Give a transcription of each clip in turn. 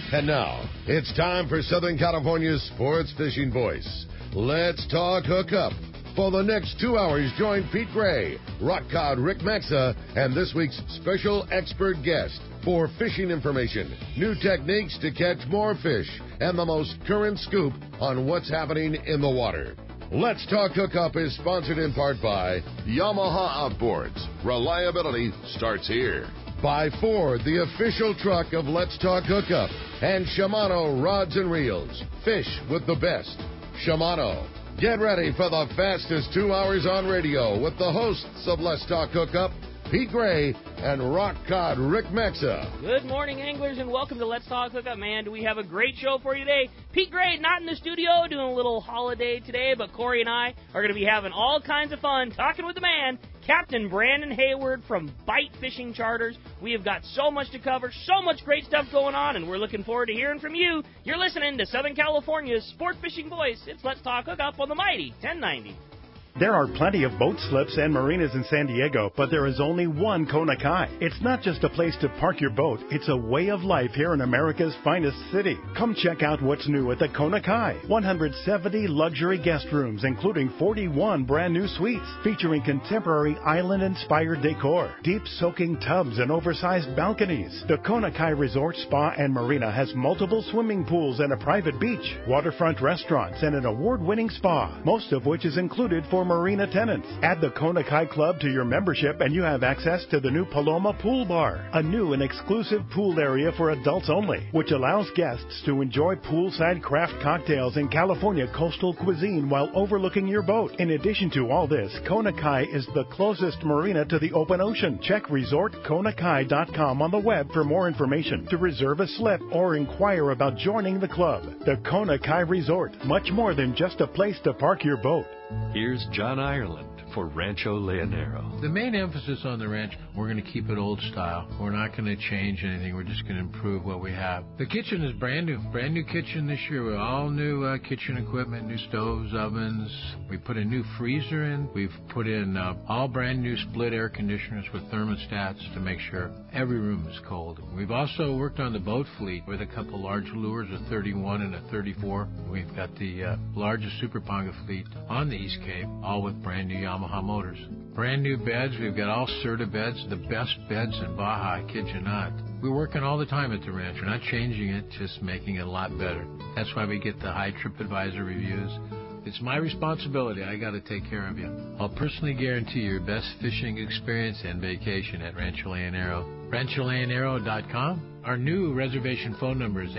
And now, it's time for Southern California's sports fishing voice. Let's talk hookup. For the next 2 hours, join Pete Gray, rock cod Rick Maxa, and this week's special expert guest for fishing information, new techniques to catch more fish, and the most current scoop on what's happening in the water. Let's Talk Hookup is sponsored in part by Yamaha Outboards. Reliability starts here. By Ford, the official truck of Let's Talk Hookup, and Shimano Rods and Reels. Fish with the best. Shimano. Get ready for the fastest 2 hours on radio with the hosts of Let's Talk Hookup, Pete Gray and rock cod Rick Maxa. Good morning, anglers, and welcome to Let's Talk Hookup. Man, do we have a great show for you today. Pete Gray not in the studio, doing a little holiday today, but Corey and I are going to be having all kinds of fun talking with the man, Captain Brandon Hayward from Bite Fishing Charters. We have got so much to cover, so much great stuff going on, and we're looking forward to hearing from you. You're listening to Southern California's sport fishing voice. It's Let's Talk Hookup on the mighty 1090. There are plenty of boat slips and marinas in San Diego, but there is only one Kona Kai. It's not just a place to park your boat, it's a way of life here in America's finest city. Come check out what's new at the Kona Kai. 170 luxury guest rooms, including 41 brand new suites, featuring contemporary island-inspired decor, deep soaking tubs and oversized balconies. The Kona Kai Resort Spa and Marina has multiple swimming pools and a private beach, waterfront restaurants, and an award-winning spa, most of which is included for marina tenants. Add the Kona Kai Club to your membership and you have access to the new Paloma Pool Bar, a new and exclusive pool area for adults only, which allows guests to enjoy poolside craft cocktails and California coastal cuisine while overlooking your boat. In addition to all this, Kona Kai is the closest marina to the open ocean. Check resortkonakai.com on the web for more information, to reserve a slip, or inquire about joining the club. The Kona Kai Resort, much more than just a place to park your boat. Here's John Ireland for Rancho Leonero. The main emphasis on the ranch, we're going to keep it old style. We're not going to change anything. We're just going to improve what we have. The kitchen is brand new kitchen this year with all new kitchen equipment, new stoves, ovens. We put a new freezer in. We've put in all brand new split air conditioners with thermostats to make sure every room is cold. We've also worked on the boat fleet with a couple large lures, a 31 and a 34. We've got the largest Super Ponga fleet on the East Cape, all with brand new Yamaha motors. Brand new beds. We've got all Serta beds, the best beds in Baja, I kid you not. We're working all the time at the ranch. We're not changing it, just making it a lot better. That's why we get the high TripAdvisor reviews. It's my responsibility. I got to take care of you. I'll personally guarantee your best fishing experience and vacation at Rancho Leonero. RanchoLeonero.com. Our new reservation phone number is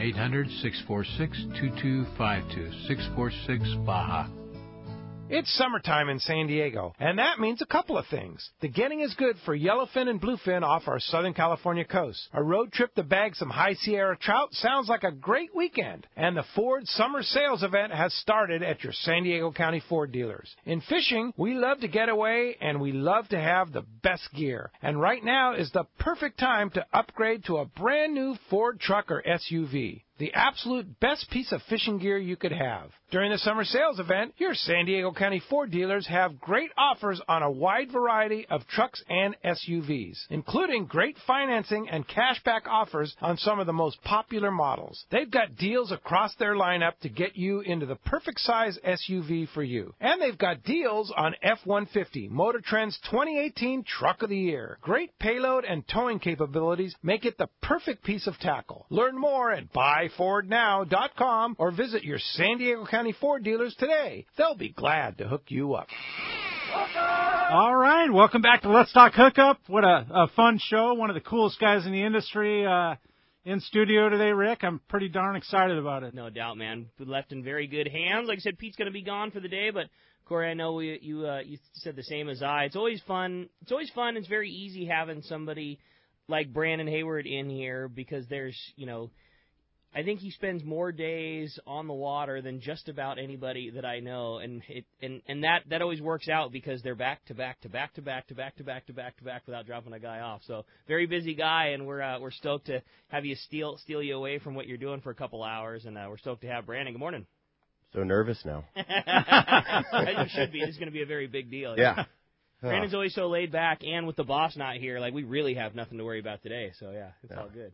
800-646-2252, 646 Baja. It's summertime in San Diego, and that means a couple of things. The getting is good for yellowfin and bluefin off our Southern California coast. A road trip to bag some high Sierra trout sounds like a great weekend. And the Ford Summer Sales event has started at your San Diego County Ford dealers. In fishing, we love to get away, and we love to have the best gear. And right now is the perfect time to upgrade to a brand new Ford truck or SUV. The absolute best piece of fishing gear you could have. During the summer sales event, your San Diego County Ford dealers have great offers on a wide variety of trucks and SUVs, including great financing and cashback offers on some of the most popular models. They've got deals across their lineup to get you into the perfect size SUV for you. And they've got deals on F-150, Motor Trend's 2018 Truck of the Year. Great payload and towing capabilities make it the perfect piece of tackle. Learn more at buyfordnow.com or visit your San Diego County Ford dealers today. They'll be glad to hook you up. All right, welcome back to Let's Talk Hookup. What a fun show. One of the coolest guys in the industry in studio today, Rick. I'm pretty darn excited about it. No doubt, man. We left in very good hands. Like I said, Pete's going to be gone for the day, but Corey, I know you said the same as I. It's always fun. It's very easy having somebody like Brandon Hayward in here because there's, I think he spends more days on the water than just about anybody that I know, and that always works out because they're back to back without dropping a guy off. So very busy guy, and we're stoked to have you steal you away from what you're doing for a couple hours, and we're stoked to have Brandon. Good morning. So nervous now. You should be. This is going to be a very big deal. Yeah. Brandon's always so laid back, and with the boss not here, like we really have nothing to worry about today. So yeah, it's all good.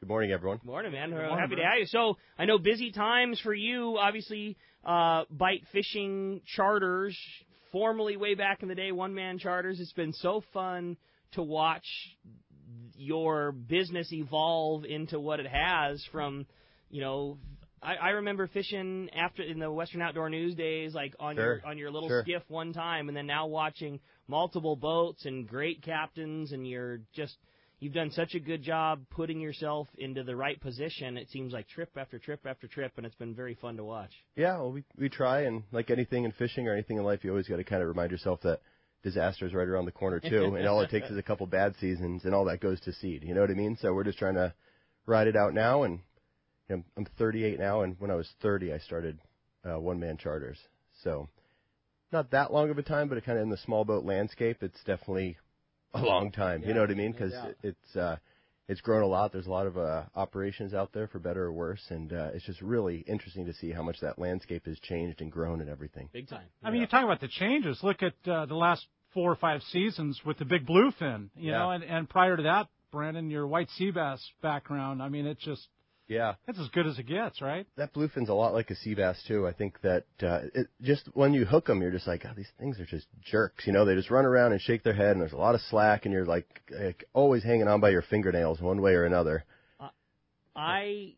Good morning, everyone. Good morning, man. Morning, Happy to bro. have you. So I know busy times for you, obviously, bite fishing charters, formerly way back in the day, one-man charters. It's been so fun to watch your business evolve into what it has from, I remember fishing in the Western Outdoor News days, like on your little skiff one time, and then now watching multiple boats and great captains, and you've done such a good job putting yourself into the right position. It seems like trip after trip after trip, and it's been very fun to watch. Yeah, well, we try, and like anything in fishing or anything in life, you always got to kind of remind yourself that disaster is right around the corner too, and all it takes is a couple bad seasons, and all that goes to seed. You know what I mean? So we're just trying to ride it out now, and I'm 38 now, and when I was 30, I started one-man charters. So not that long of a time, but kind of in the small boat landscape, it's definitely a long time. You know what I mean? Because it's grown a lot. There's a lot of operations out there, for better or worse, and it's just really interesting to see how much that landscape has changed and grown and everything. Big time. I mean, you talk about the changes. Look at the last 4 or 5 seasons with the big bluefin, you know, and prior to that, Brandon, your white sea bass background. I mean, it's as good as it gets, right? That bluefin's a lot like a sea bass too. I think that it just when you hook them, you're just like, these things are just jerks. You know, they just run around and shake their head, and there's a lot of slack, and you're like always hanging on by your fingernails one way or another. I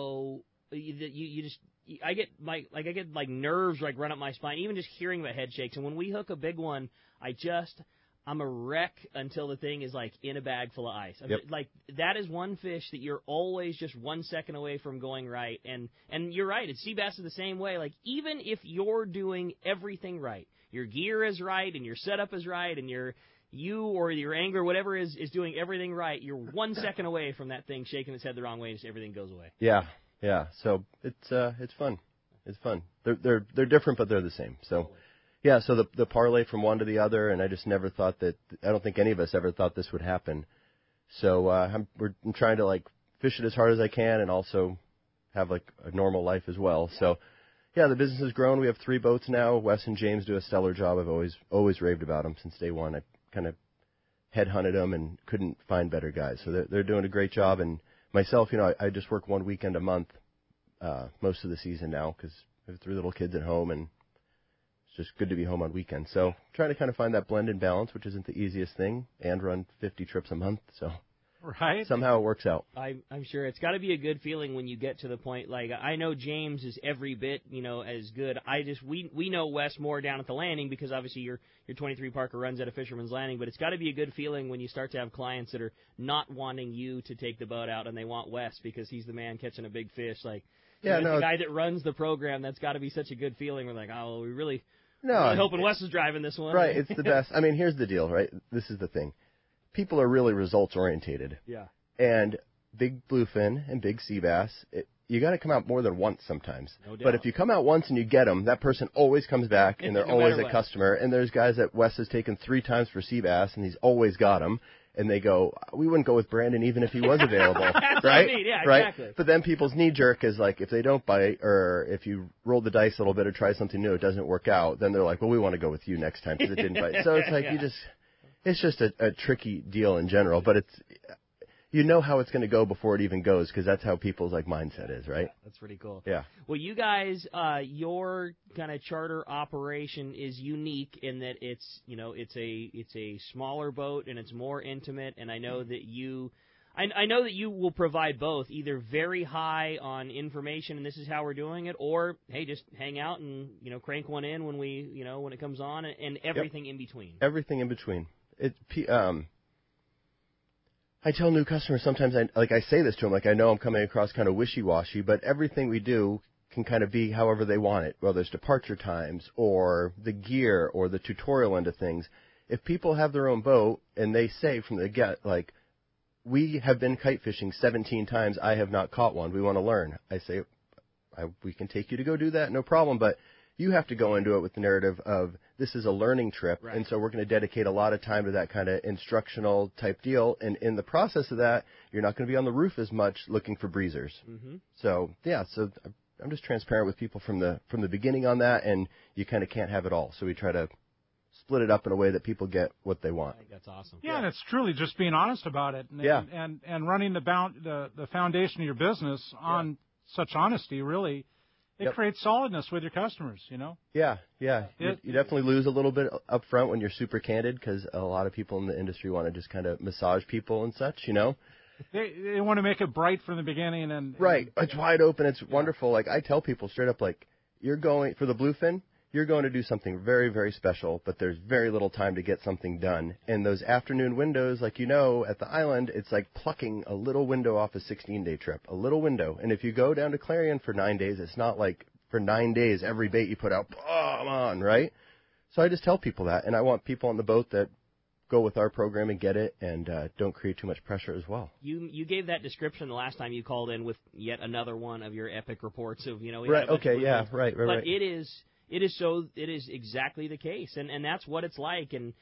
get nerves run up my spine, even just hearing the head shakes. And when we hook a big one, I'm a wreck until the thing is in a bag full of ice. Like that is one fish that you're always just 1 second away from going right. And you're right. It's sea bass is the same way. Like even if you're doing everything right, your gear is right and your setup is right and you or your angler, whatever is doing everything right, you're 1 second away from that thing shaking its head the wrong way and just everything goes away. Yeah. So it's fun. It's fun. They're different, but they're the same. So. Yeah, so the parlay from one to the other, and I just never thought that. I don't think any of us ever thought this would happen. So I'm trying to fish it as hard as I can, and also have a normal life as well. So yeah, the business has grown. We have 3 boats now. Wes and James do a stellar job. I've always raved about them since day one. I kind of headhunted them and couldn't find better guys. So they're doing a great job. And myself, I just work one weekend a month most of the season now because I have 3 little kids at home and. It's just good to be home on weekends. So trying to kind of find that blend and balance, which isn't the easiest thing, and run 50 trips a month. So somehow it works out. I'm sure it's got to be a good feeling when you get to the point. I know James is every bit, as good. We know Wes more down at the landing because obviously your 23 Parker runs at a Fisherman's Landing, but it's got to be a good feeling when you start to have clients that are not wanting you to take the boat out and they want Wes because he's the man catching a big fish. The guy that runs the program. That's got to be such a good feeling. We're like, we really. No, I'm hoping Wes is driving this one. Right, it's the best. I mean, here's the deal, right? This is the thing. People are really results-orientated. Yeah. And big bluefin and big sea bass, you got to come out more than once sometimes. No doubt. But if you come out once and you get them, that person always comes back, and they're always a customer. And there's guys that Wes has taken 3 times for sea bass, and he's always got them. And they go, we wouldn't go with Brandon even if he was available, That's right? What I mean. Yeah, right? Exactly. But then people's knee jerk is if they don't bite or if you roll the dice a little bit or try something new, it doesn't work out. Then they're like, well, we want to go with you next time because it didn't bite. So it's it's just a tricky deal in general. But it's how it's going to go before it even goes because that's how people's mindset is, right? Yeah, that's pretty cool. Yeah. Well, you guys, your kind of charter operation is unique in that it's a smaller boat and it's more intimate. And I know that I know that you will provide both, either very high on information and this is how we're doing it, or hey, just hang out and crank one in when when it comes on, and everything in between. Everything in between. I tell new customers sometimes, I say this to them, I know I'm coming across kind of wishy-washy, but everything we do can kind of be however they want it, whether it's departure times or the gear or the tutorial end of things. If people have their own boat and they say from the get, we have been kite fishing 17 times, I have not caught one, we want to learn. I say, we can take you to go do that, no problem, but you have to go into it with the narrative of this is a learning trip, right. And so we're going to dedicate a lot of time to that kind of instructional type deal. And in the process of that, you're not going to be on the roof as much looking for breezers. Mm-hmm. So I'm just transparent with people from the beginning on that, and you kind of can't have it all. So we try to split it up in a way that people get what they want. I think that's awesome. Yeah, and it's truly just being honest about it, and running the foundation of your business on such honesty. Really, it creates solidness with your customers. Yeah. You definitely lose a little bit up front when you're super candid, because a lot of people in the industry want to just kind of massage people and such. They want to make it bright from the beginning, and it's wide open. It's wonderful. Like, I tell people straight up, like, you're going for the bluefin, you're going to do something very, very special, but there's very little time to get something done. And those afternoon windows, like, at the island, it's like plucking a little window off a 16-day trip, a little window. And if you go down to Clarion for 9 days, it's not like for 9 days every bait you put out, come on, right? So I just tell people that, and I want people on the boat that go with our program and get it, and don't create too much pressure as well. You gave that description the last time you called in with yet another one of your epic reports of right. Okay. Yeah. Right. But it is exactly the case, and that's what it's like, and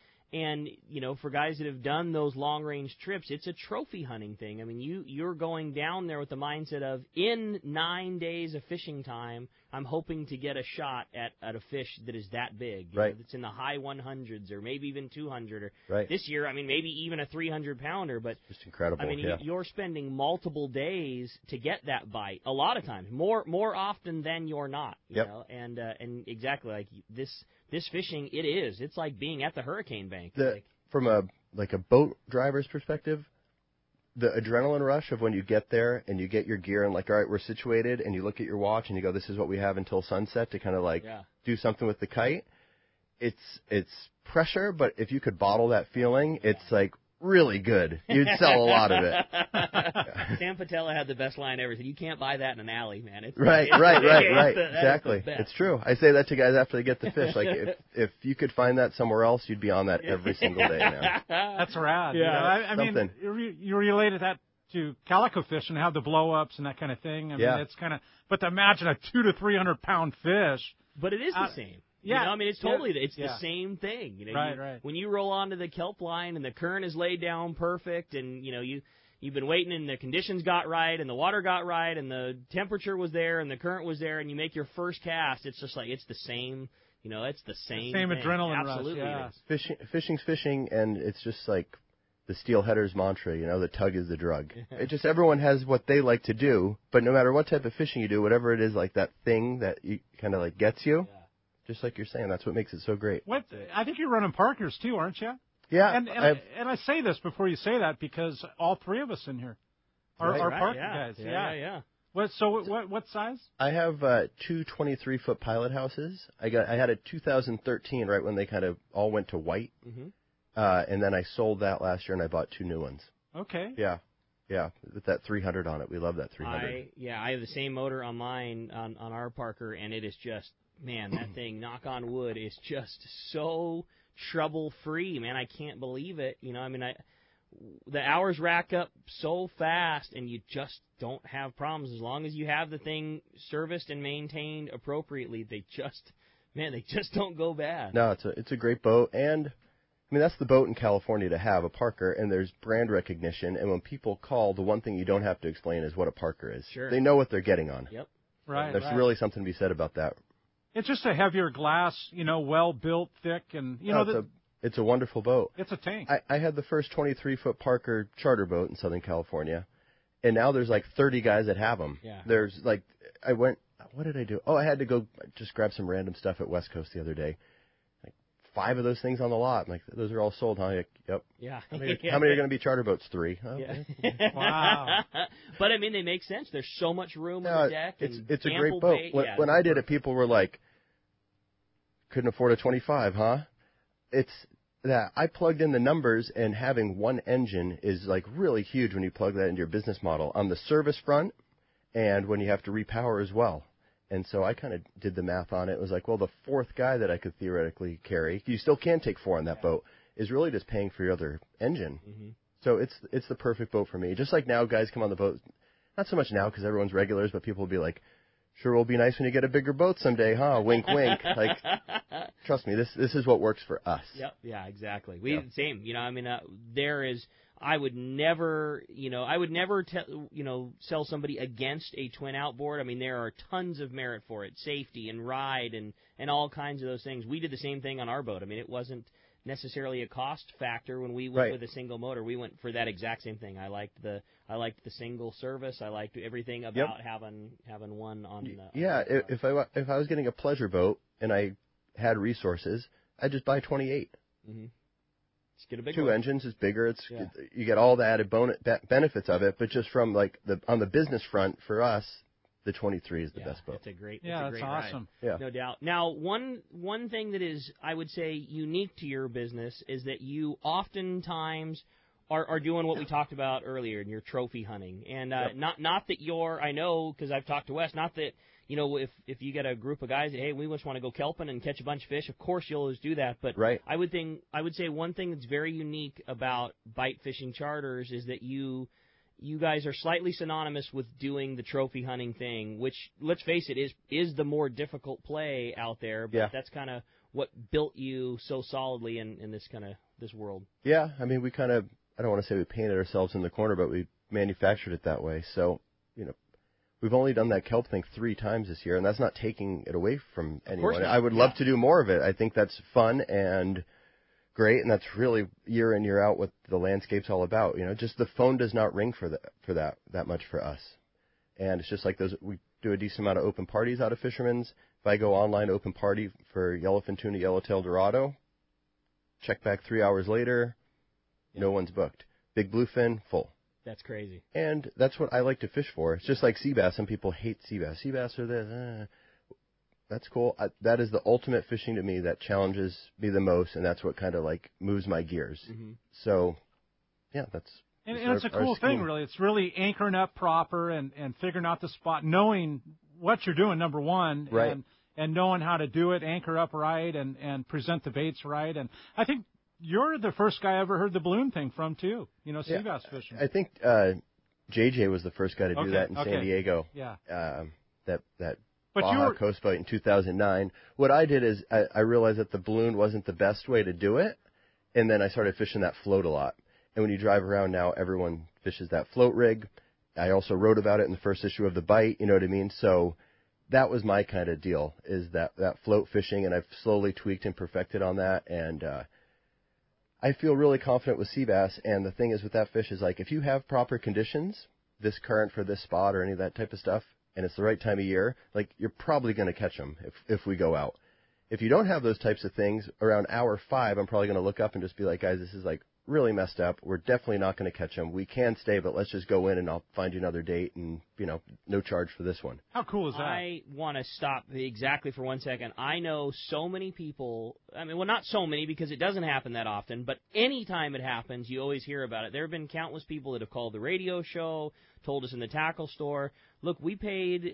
for guys that have done those long range trips, it's a trophy hunting thing. I mean, you're going down there with the mindset of, in 9 days of fishing time, I'm hoping to get a shot at a fish that is that big, that's in the high 100s or maybe even 200. Or this year, I mean, maybe even a 300-pounder. But just incredible. I mean, you're spending multiple days to get that bite. A lot of times, more often than you're not. You know? And exactly like this fishing, it's like being at the hurricane bank. From a boat driver's perspective, the adrenaline rush of when you get there and you get your gear and like, all right, we're situated, and you look at your watch and you go, this is what we have until sunset to kind of do something with the kite. It's pressure, but if you could bottle that feeling, it's like really good. You'd sell a lot of it. Sam Patella had the best line ever. He said, "You can't buy that in an alley, man." Right. Exactly. It's true. I say that to guys after they get the fish. Like, if you could find that somewhere else, you'd be on that every single day now. That's rad. Yeah. I mean, you related that to calico fish and have the blow-ups and that kind of thing. I mean, it's kind of, but to imagine a 200 to 300 pound fish. But it is the same. Yeah, I mean, it's totally the same thing. Right. When you roll onto the kelp line and the current is laid down perfect, and you've been waiting and the conditions got right and the water got right and the temperature was there and the current was there, and you make your first cast, it's just like it's the same. It's the same. Same thing. adrenaline Absolutely rush. Yeah. Fishing's fishing, and it's just like the steelheader's mantra. The tug is the drug. It just, everyone has what they like to do, but no matter what type of fishing you do, whatever it is, like that thing that you kind of like gets you. Yeah. Just like you're saying, that's what makes it so great. I think you're running Parkers too, aren't you? Yeah. And I say this before you say that because all three of us in here are Parker guys. Yeah. What size? I have two 23-foot pilot houses. I had a 2013 right when they kind of all went to white, and then I sold that last year and I bought two new ones. Okay. Yeah, with that 300 on it. We love that 300. I have the same motor on mine on our Parker, and it is just. Man, that thing, knock on wood, is just so trouble-free, man. I can't believe it. The hours rack up so fast, and you just don't have problems. As long as you have the thing serviced and maintained appropriately, they just don't go bad. No, it's a great boat, and I mean, that's the boat in California to have, a Parker, and there's brand recognition, and when people call, the one thing you don't have to explain is what a Parker is. Sure. They know what they're getting on. Yep. Right. There's really something to be said about that. It's just a heavier glass, well built, thick, and it's a wonderful boat. It's a tank. I had the first 23-foot Parker charter boat in Southern California, and now there's like 30 guys that have them. Yeah. There's like, what did I do? Oh, I had to go just grab some random stuff at West Coast the other day. Like 5 of those things on the lot. I'm like, those are all sold, huh? Like, yep. Yeah. How many are going to be charter boats? 3. Oh, yeah. Wow. But I mean, they make sense. There's so much room on the deck. It's a great boat. When I did it, people were like, couldn't afford a 25, huh? It's that I plugged in the numbers, and having one engine is like really huge when you plug that into your business model on the service front and when you have to repower as well. And so I kind of did the math on it. It was like, well, the 4th guy that I could theoretically carry, you still can take 4 on that boat, is really just paying for your other engine. Mm-hmm. So it's the perfect boat for me. Just like now, guys come on the boat, not so much now because everyone's regulars, but people will be like, sure will be nice when you get a bigger boat someday, huh? Wink, wink. Like, trust me, this is what works for us. Yep. Yeah, exactly. Same. There is I would never, sell somebody against a twin outboard. I mean, there are tons of merit for it, safety and ride and all kinds of those things. We did the same thing on our boat. I mean, it wasn't necessarily a cost factor when we went with a single motor. We went for that exact same thing. I liked the single service. I liked everything about having one on. If I was getting a pleasure boat and I had resources, I'd just buy 28. Mm-hmm. Just get a big Two one. engines is bigger. You get all the added benefits of it, but just from on the business front for us, the 23 is the best boat. It's a great that's awesome. Ride. Yeah. No doubt. Now, one thing that is, I would say, unique to your business is that you oftentimes are doing what we talked about earlier in your trophy hunting. And not that I know, because I've talked to Wes, not that, if you get a group of guys that, hey, we just want to go kelping and catch a bunch of fish, of course you'll always do that. But I would say one thing that's very unique about Bite Fishing Charters is that you guys are slightly synonymous with doing the trophy hunting thing, which, let's face it, is the more difficult play out there. But that's kind of what built you so solidly in this world. Yeah, I mean, we kind of, I don't want to say we painted ourselves in the corner, but we manufactured it that way. So, we've only done that kelp thing 3 times this year, and that's not taking it away from anyone. I would love to do more of it. I think that's fun and great, and that's really year in, year out what the landscape's all about. Just the phone does not ring for that much for us. And it's just like we do a decent amount of open parties out of Fisherman's. If I go online open party for yellowfin tuna, yellowtail dorado, check back 3 hours later, no one's booked. Big bluefin, full. That's crazy. And that's what I like to fish for. It's just like sea bass. Some people hate sea bass. Sea bass are this. That's cool. That is the ultimate fishing to me that challenges me the most, and that's what kind of moves my gears. Mm-hmm. So, that's... And it's a cool thing, really. It's really anchoring up proper and figuring out the spot, knowing what you're doing, number one, right. and knowing how to do it, anchor up right, and present the baits right. And I think you're the first guy I ever heard the balloon thing from, too, sea bass fishing. I think JJ was the first guy to do that in San Diego. Yeah. That Baja Coast Bite in 2009. What I did is I realized that the balloon wasn't the best way to do it, and then I started fishing that float a lot. And when you drive around now, everyone fishes that float rig. I also wrote about it in the first issue of The Bite, you know what I mean? So that was my kind of deal, is that float fishing, and I've slowly tweaked and perfected on that, and I feel really confident with sea bass, and the thing is with that fish is if you have proper conditions, this current for this spot or any of that type of stuff, and it's the right time of year, you're probably going to catch them if we go out. If you don't have those types of things, around hour 5, I'm probably going to look up and just be like, guys, this is really messed up. We're definitely not going to catch them. We can stay, but let's just go in and I'll find you another date and, no charge for this one. How cool is that? I want to stop exactly for 1 second. I know so many people, not so many because it doesn't happen that often, but anytime it happens, you always hear about it. There have been countless people that have called the radio show, told us in the tackle store, look, we paid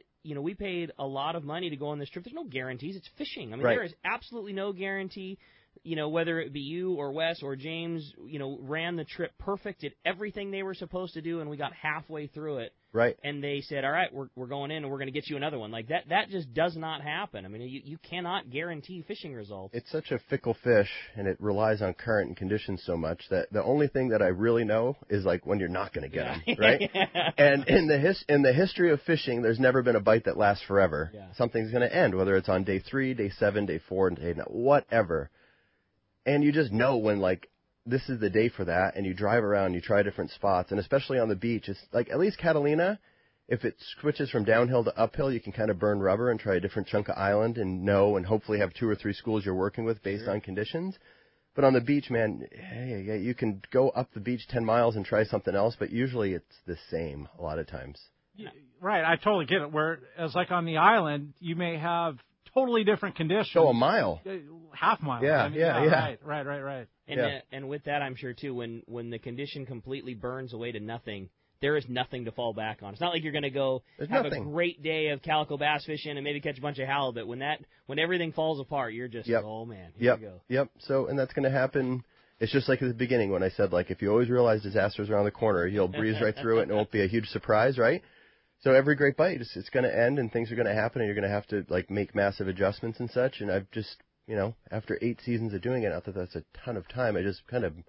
a lot of money to go on this trip. There's no guarantees. It's fishing. There is absolutely no guarantee. Whether it be you or Wes or James, ran the trip perfect, did everything they were supposed to do, and we got halfway through it. Right. And they said, all right, we're going in and we're going to get you another one. That just does not happen. You cannot guarantee fishing results. It's such a fickle fish, and it relies on current and conditions so much that the only thing that I really know is when you're not going to get them, right? And in the history of fishing, there's never been a bite that lasts forever. Yeah. Something's going to end, whether it's on day 3, day 7, day 4, and day 9, whatever. And you just know when, this is the day for that, and you drive around, you try different spots, and especially on the beach, it's at least Catalina, if it switches from downhill to uphill, you can kind of burn rubber and try a different chunk of island and hopefully have 2 or 3 schools you're working with based on conditions. But on the beach, man, you can go up the beach 10 miles and try something else, but usually it's the same a lot of times. Yeah, right, I totally get it. Whereas on the island, you may have totally different conditions. So a mile. Half mile. Yeah. Right. And with that, I'm sure, too, when the condition completely burns away to nothing, there is nothing to fall back on. It's not like you're going to go have a great day of calico bass fishing and maybe catch a bunch of halibut. When everything falls apart, you're just, oh, man, here we go. Yep. So, and that's going to happen. It's just like at the beginning when I said, if you always realize disaster's around the corner, you'll breeze right through it and it won't be a huge surprise, right? So every great bite, it's going to end and things are going to happen and you're going to have to make massive adjustments and such. And I've just, after 8 seasons of doing it, not that that's a ton of time, I just kind of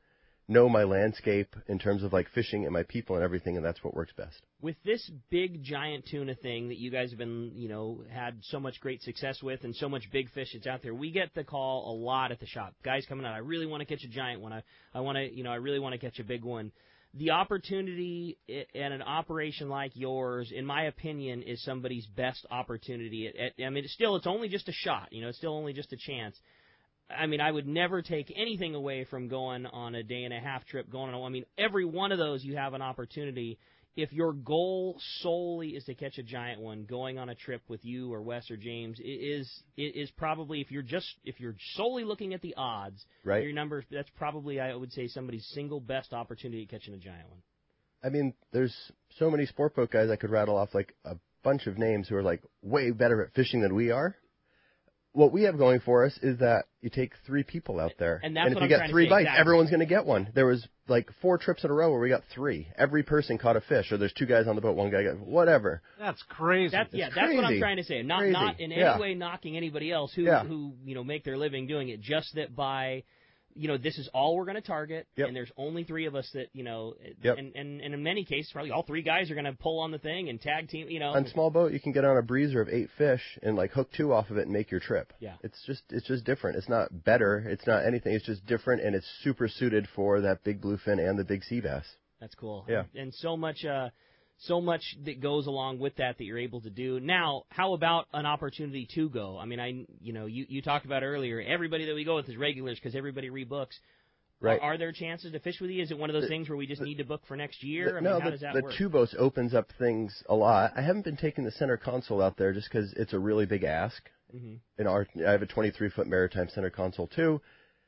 know my landscape in terms of like fishing and my people and everything, and that's what works best. With this big giant tuna thing that you guys have been, had so much great success with and so much big fish that's out there, we get the call a lot at the shop. Guys coming out, I really want to catch a giant one. I really want to catch a big one. The opportunity in an operation like yours, in my opinion, is somebody's best opportunity. It's only just a shot. It's still only just a chance. I mean, I would never take anything away from going on a day-and-a-half trip. Every one of those you have an opportunity. If your goal solely is to catch a giant one, going on a trip with you or Wes or James is probably, if you're solely looking at the odds, right, your numbers, that's probably, I would say, somebody's single best opportunity at catching a giant one. I mean, there's so many sport boat guys I could rattle off like a bunch of names who are like way better at fishing than we are. What we have going for us is that you take 3 people out there, and if you get 3 bites, everyone's going to get one. There was like 4 trips in a row where we got 3. Every person caught a fish, or there's 2 guys on the boat, 1 guy got whatever. That's crazy. That's what I'm trying to say. Not in any way knocking anybody else who make their living doing it. Just that by this is all we're going to target, and there's only 3 of us that, and in many cases, probably all 3 guys are going to pull on the thing and tag team, On small boat, you can get on a breezer of 8 fish and, like, hook 2 off of it and make your trip. Yeah. It's just different. It's not better. It's not anything. It's just different, and it's super suited for that big bluefin and the big sea bass. That's cool. Yeah. And so much that goes along with that you're able to do. Now, how about an opportunity to go? I mean, you talked about earlier, everybody that we go with is regulars because everybody rebooks. Right. Are there chances to fish with you? Is it one of those things where we just need to book for next year? How does that work? The 2 boats opens up things a lot. I haven't been taking the center console out there just because it's a really big ask. Mm-hmm. I have a 23-foot maritime center console too.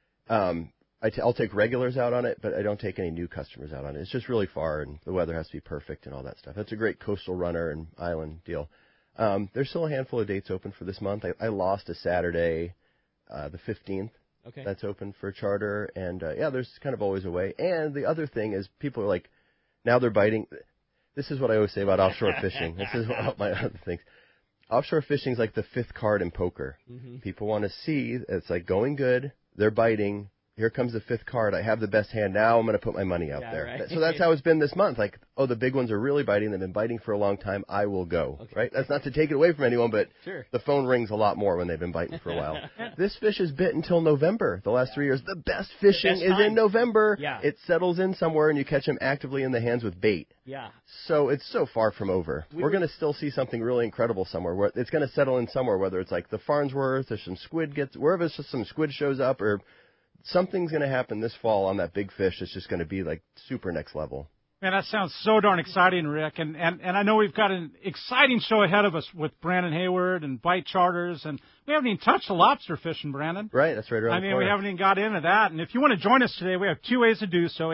I'll take regulars out on it, but I don't take any new customers out on it. It's just really far, and the weather has to be perfect and all that stuff. That's a great coastal runner and island deal. There's still a handful of dates open for this month. I lost a Saturday, the 15th. Okay. That's open for charter, and there's kind of always a way. And the other thing is people are like, now they're biting. This is what I always say about offshore fishing. This is my other things. Offshore fishing is like the 5th card in poker. Mm-hmm. People want to see it's like going good, they're biting. Here comes the 5th card. I have the best hand. Now I'm going to put my money out there. Right. So that's how it's been this month. Like, the big ones are really biting. They've been biting for a long time. I will go. Okay. Right? That's not to take it away from anyone, but the phone rings a lot more when they've been biting for a while. This fish is bit until November. The last 3 years, the best fishing is in November. Yeah. It settles in somewhere, and you catch them actively in the hands with bait. Yeah. So it's so far from over. We're going to still see something really incredible somewhere. Where it's going to settle in somewhere, whether it's like the Farnsworth or some squid wherever some squid shows up, or something's going to happen this fall on that big fish. It's just going to be like super next level. Man, that sounds so darn exciting, Rick. And I know we've got an exciting show ahead of us with Brandon Hayward and Bite Charters. And we haven't even touched the lobster fishing, Brandon. Right, that's right around the corner. We haven't even got into that. And if you want to join us today, we have 2 ways to do so.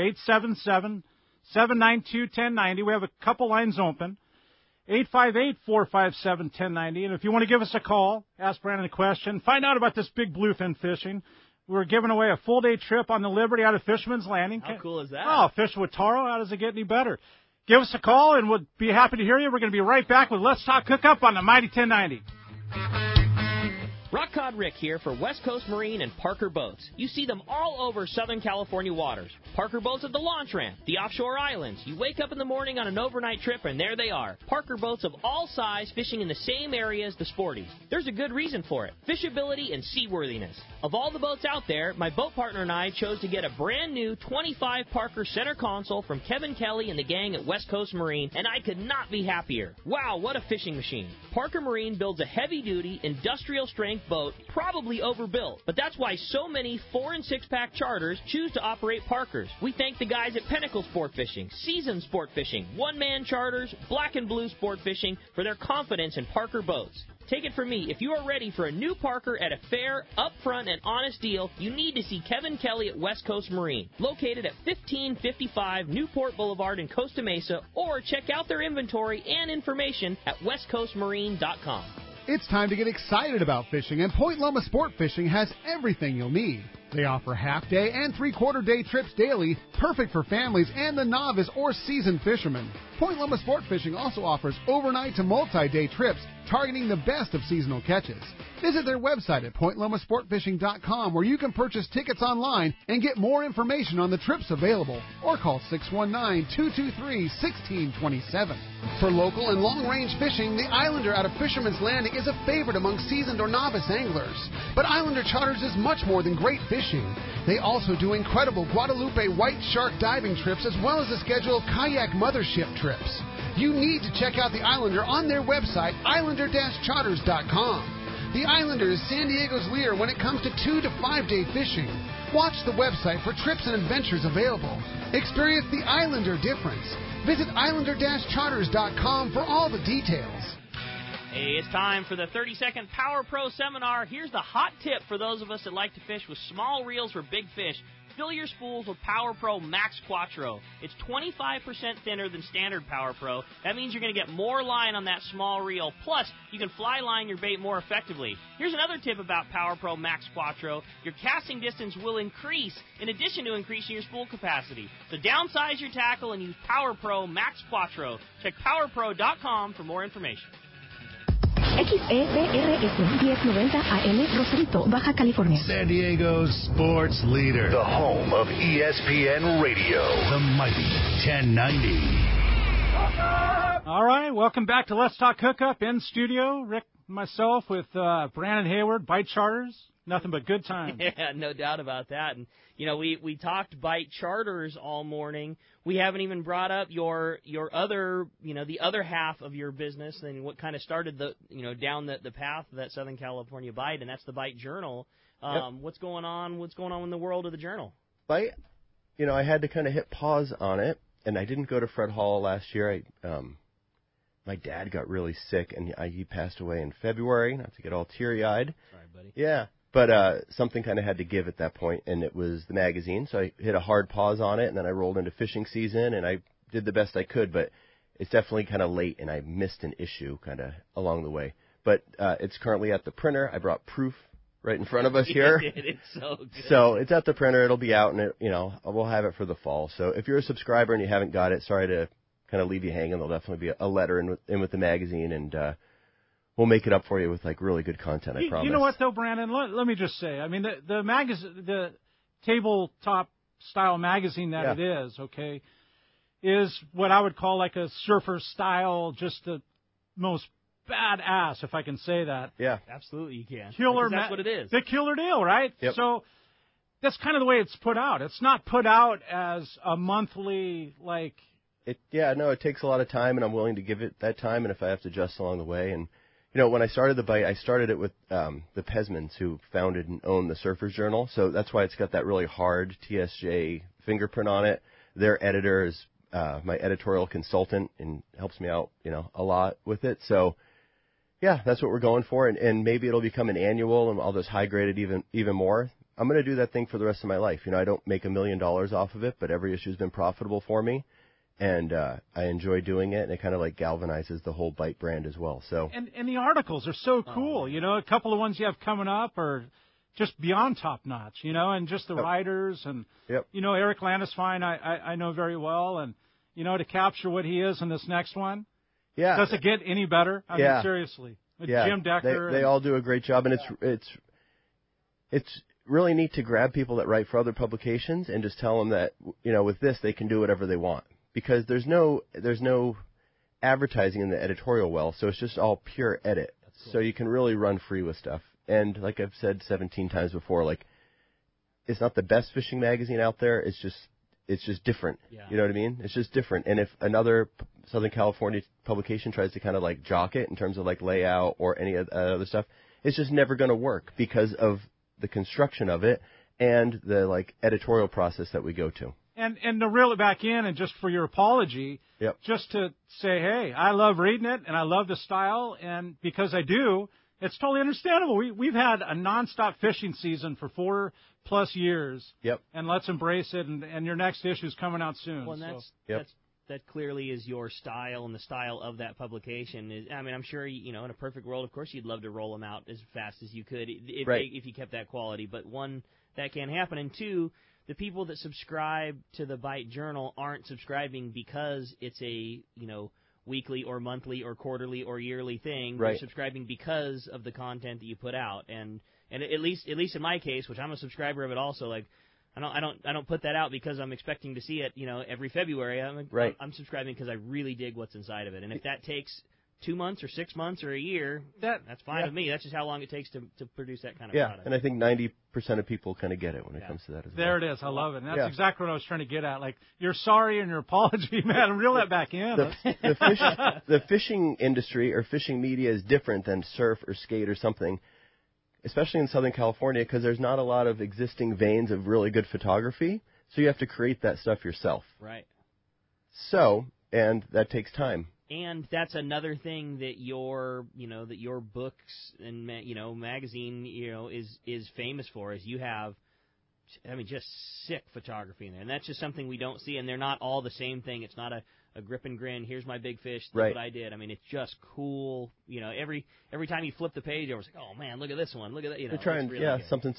877-792-1090. We have a couple lines open. 858-457-1090. And if you want to give us a call, ask Brandon a question, find out about this big bluefin fishing. We're giving away a full-day trip on the Liberty out of Fisherman's Landing. How cool is that? Oh, fish with Taro. How does it get any better? Give us a call, and we'll be happy to hear you. We're going to be right back with Let's Talk Hookup on the Mighty 1090. Rock Cod Rick here for West Coast Marine and Parker Boats. You see them all over Southern California waters. Parker Boats at the launch ramp, the offshore islands. You wake up in the morning on an overnight trip, and there they are. Parker Boats of all size fishing in the same area as the sporties. There's a good reason for it. Fishability and seaworthiness. Of all the boats out there, my boat partner and I chose to get a brand new 25 Parker center console from Kevin Kelly and the gang at West Coast Marine, and I could not be happier. Wow, what a fishing machine. Parker Marine builds a heavy-duty, industrial-strength boat, probably overbuilt, but that's why so many 4- and 6-pack charters choose to operate Parkers. We thank the guys at Pinnacle Sport Fishing, Season Sport Fishing, One-Man Charters, Black and Blue Sport Fishing for their confidence in Parker boats. Take it from me, if you are ready for a new Parker at a fair, upfront, and honest deal, you need to see Kevin Kelly at West Coast Marine, located at 1555 Newport Boulevard in Costa Mesa, or check out their inventory and information at westcoastmarine.com. It's time to get excited about fishing, and Point Loma Sport Fishing has everything you'll need. They offer half-day and 3/4-day trips daily, perfect for families and the novice or seasoned fishermen. Point Loma Sport Fishing also offers overnight to multi-day trips targeting the best of seasonal catches. Visit their website at pointlomasportfishing.com where you can purchase tickets online and get more information on the trips available, or call 619-223-1627. For local and long-range fishing, the Islander out of Fisherman's Landing is a favorite among seasoned or novice anglers. But Islander Charters is much more than great fishing. They also do incredible Guadalupe white shark diving trips as well as a schedule of kayak mothership trips. You need to check out the Islander on their website, islander-charters.com. The Islander is San Diego's leader when it comes to 2 to 5 day fishing. Watch the website for trips and adventures available. Experience the Islander difference. Visit islander-charters.com for all the details. Hey, it's time for the 30-second Power Pro seminar. Here's the hot tip for those of us that like to fish with small reels for big fish. Fill your spools with Power Pro Max Quattro. It's 25% thinner than standard Power Pro. That means you're going to get more line on that small reel. Plus, you can fly line your bait more effectively. Here's another tip about Power Pro Max Quattro. Your casting distance will increase in addition to increasing your spool capacity. So downsize your tackle and use Power Pro Max Quattro. Check powerpro.com for more information. XEBRS 1090 AM, Rosarito, Baja California. San Diego's sports leader. The home of ESPN Radio. The mighty 1090. All right, welcome back to Let's Talk Hookup in studio. Rick and myself with Brandon Hayward, Bite Charters. Nothing but good times. Yeah, no doubt about that. And, you know, we talked Bite Charters all morning. We haven't even brought up your other, you know, the other half of your business and what kind of started the, you know, down the path of that Southern California Bite, and that's the Bite Journal. Yep. What's going on in the world of the Journal? Bite, you know, I had to kind of hit pause on it, and I didn't go to Fred Hall last year. My dad got really sick, and he passed away in February, not to get all teary-eyed. Sorry, buddy. Yeah. But something kind of had to give at that point, and it was the magazine. So I hit a hard pause on it, and then I rolled into fishing season, and I did the best I could. But it's definitely kind of late, and I missed an issue kind of along the way. But it's currently at the printer. I brought proof right in front of us here. It's so good. So it's at the printer. It'll be out, and we'll have it for the fall. So if you're a subscriber and you haven't got it, sorry to kind of leave you hanging. There'll definitely be a letter in with the magazine, and we'll make it up for you with like really good content. I promise. You know what though, Brandon? Let me just say, I mean, the magazine, the tabletop style magazine that it is, okay, is what I would call like a surfer style, just the most badass, if I can say that. Yeah, absolutely, you can. Killer, that's what it is. The killer deal, right? Yep. So that's kind of the way it's put out. It's not put out as a monthly like. It takes a lot of time, and I'm willing to give it that time, and if I have to adjust along the way. And you know, when I started the Bite, I started it with the Pesmans, who founded and owned the Surfer's Journal. So that's why it's got that really hard TSJ fingerprint on it. Their editor is my editorial consultant and helps me out, you know, a lot with it. So yeah, that's what we're going for, and maybe it'll become an annual, and I'll just high grade it even more. I'm going to do that thing for the rest of my life. You know, I don't make $1 million off of it, but every issue's been profitable for me. And I enjoy doing it, and it kind of like galvanizes the whole Bite brand as well. So and the articles are so cool. You know, a couple of ones you have coming up are just beyond top notch. You know, and just the writers and you know, Eric Landesfein I know very well, and you know, to capture what he is in this next one. Yeah. Does it get any better? I mean, seriously. With Jim Decker. They all do a great job, and it's really neat to grab people that write for other publications and just tell them that, you know, with this they can do whatever they want. Because there's no advertising in the editorial well, so it's just all pure edit. Cool. So you can really run free with stuff. And like I've said 17 times before, like, it's not the best fishing magazine out there. It's just different. Yeah. You know what I mean? It's just different. And if another Southern California publication tries to kind of like jock it in terms of like layout or any other stuff, it's just never going to work because of the construction of it and the like editorial process that we go to. And to reel it back in, and just for your apology, just to say, hey, I love reading it, and I love the style, and because I do, it's totally understandable. We've had a nonstop fishing season for 4+ years. Yep. And let's embrace it, and your next issue is coming out soon. Well, and so. that clearly is your style and the style of that publication. I mean, I'm sure, you know, in a perfect world, of course, you'd love to roll them out as fast as you could if you kept that quality. But one, that can't happen, and two, the people that subscribe to the Bite Journal aren't subscribing because it's a, weekly or monthly or quarterly or yearly thing. Right. They're subscribing because of the content that you put out. And at least in my case, which I'm a subscriber of it also, like I don't put that out because I'm expecting to see it, every February. I'm subscribing because I really dig what's inside of it. And if that takes 2 months or 6 months or a year, that's fine with me. That's just how long it takes to produce that kind of product. Yeah, and I think 90% of people kind of get it when it comes to that as well. There it is. I love it. And that's exactly what I was trying to get at. Like, you're sorry and your apology, man. Reel that back in. The fishing industry or fishing media is different than surf or skate or something, especially in Southern California, because there's not a lot of existing veins of really good photography, so you have to create that stuff yourself. Right. So, and that takes time. And that's another thing that your books and magazine is famous for, is you have, just sick photography in there, and that's just something we don't see. And they're not all the same thing. It's not a grip and grin. Here's my big fish. Look what I did. It's just cool. Every time you flip the page, I was like, oh man, look at this one. Look at that. They're trying, really something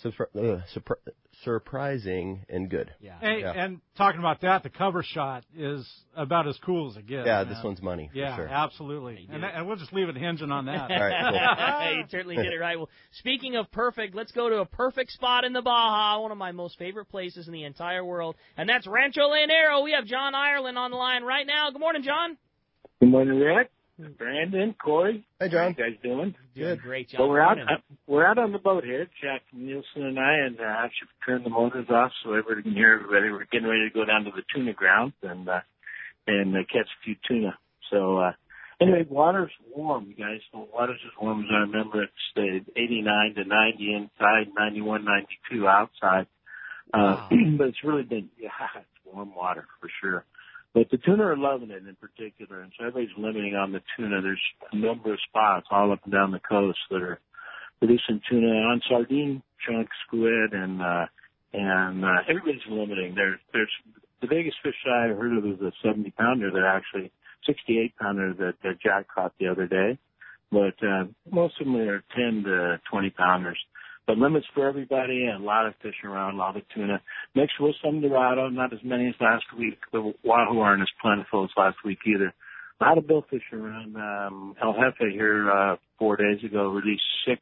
surprising and good. Yeah. Hey, and talking about that, the cover shot is about as cool as it gets. Yeah, man. this one's money. Yeah, for sure. Absolutely. And we'll just leave it hinging on that. All right, cool. You certainly did it right. Well, speaking of perfect, let's go to a perfect spot in the Baja, one of my most favorite places in the entire world, and that's Rancho Leonero. We have John Ireland on the line right now. Good morning, John. Good morning, Rick. Brandon, Corey. Hey, John. How you guys doing? Doing great, John. Well, we're out on the boat here, Jack Nielsen and I, and actually turned the motors off so everybody can hear everybody. We're getting ready to go down to the tuna ground and catch a few tuna. So anyway, water's warm, you guys. The water's as warm as I remember. It's 89 to 90 inside, 91, 92 outside. Wow. But it's really been, it's warm water for sure. But the tuna are loving it in particular, and so everybody's limiting on the tuna. There's a number of spots all up and down the coast that are producing tuna on sardine chunks, squid, and everybody's limiting. There's the biggest fish I heard of is a 70-pounder that actually 68-pounder that Jack caught the other day, but most of them are 10 to 20-pounders. But limits for everybody, and a lot of fish around, a lot of tuna. Mixed with some Dorado, not as many as last week. The wahoo aren't as plentiful as last week either. A lot of billfish around. El Jefe here 4 days ago released 6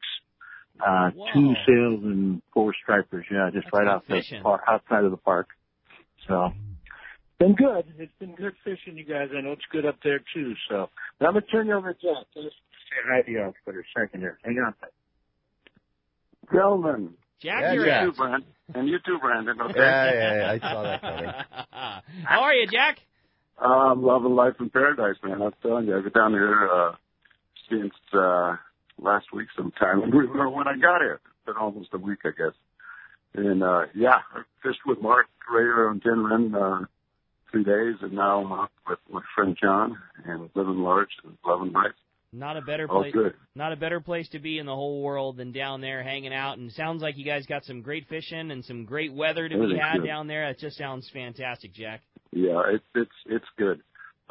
2 sails and 4 stripers. Yeah, just right outside of the park. So it's been good. It's been good fishing, you guys. I know it's good up there too. So but I'm gonna turn you over to Jack. Just say hi to you for a second here. Hang on. Gentlemen. Jack, you're Jack. And you too, Brandon. Okay. Yeah, I saw that coming. How are you, Jack? I'm loving life in paradise, man. I'm telling you, I've been down here since last week sometime. When I got here, it's been almost a week, I guess. And I fished with Mark Rayer on Tin Ren 3 days, and now I'm up with my friend John and living large and loving life. Not a better place. Not a better place to be in the whole world than down there hanging out. And it sounds like you guys got some great fishing and some great weather to be had down there. It just sounds fantastic, Jack. Yeah, it's good.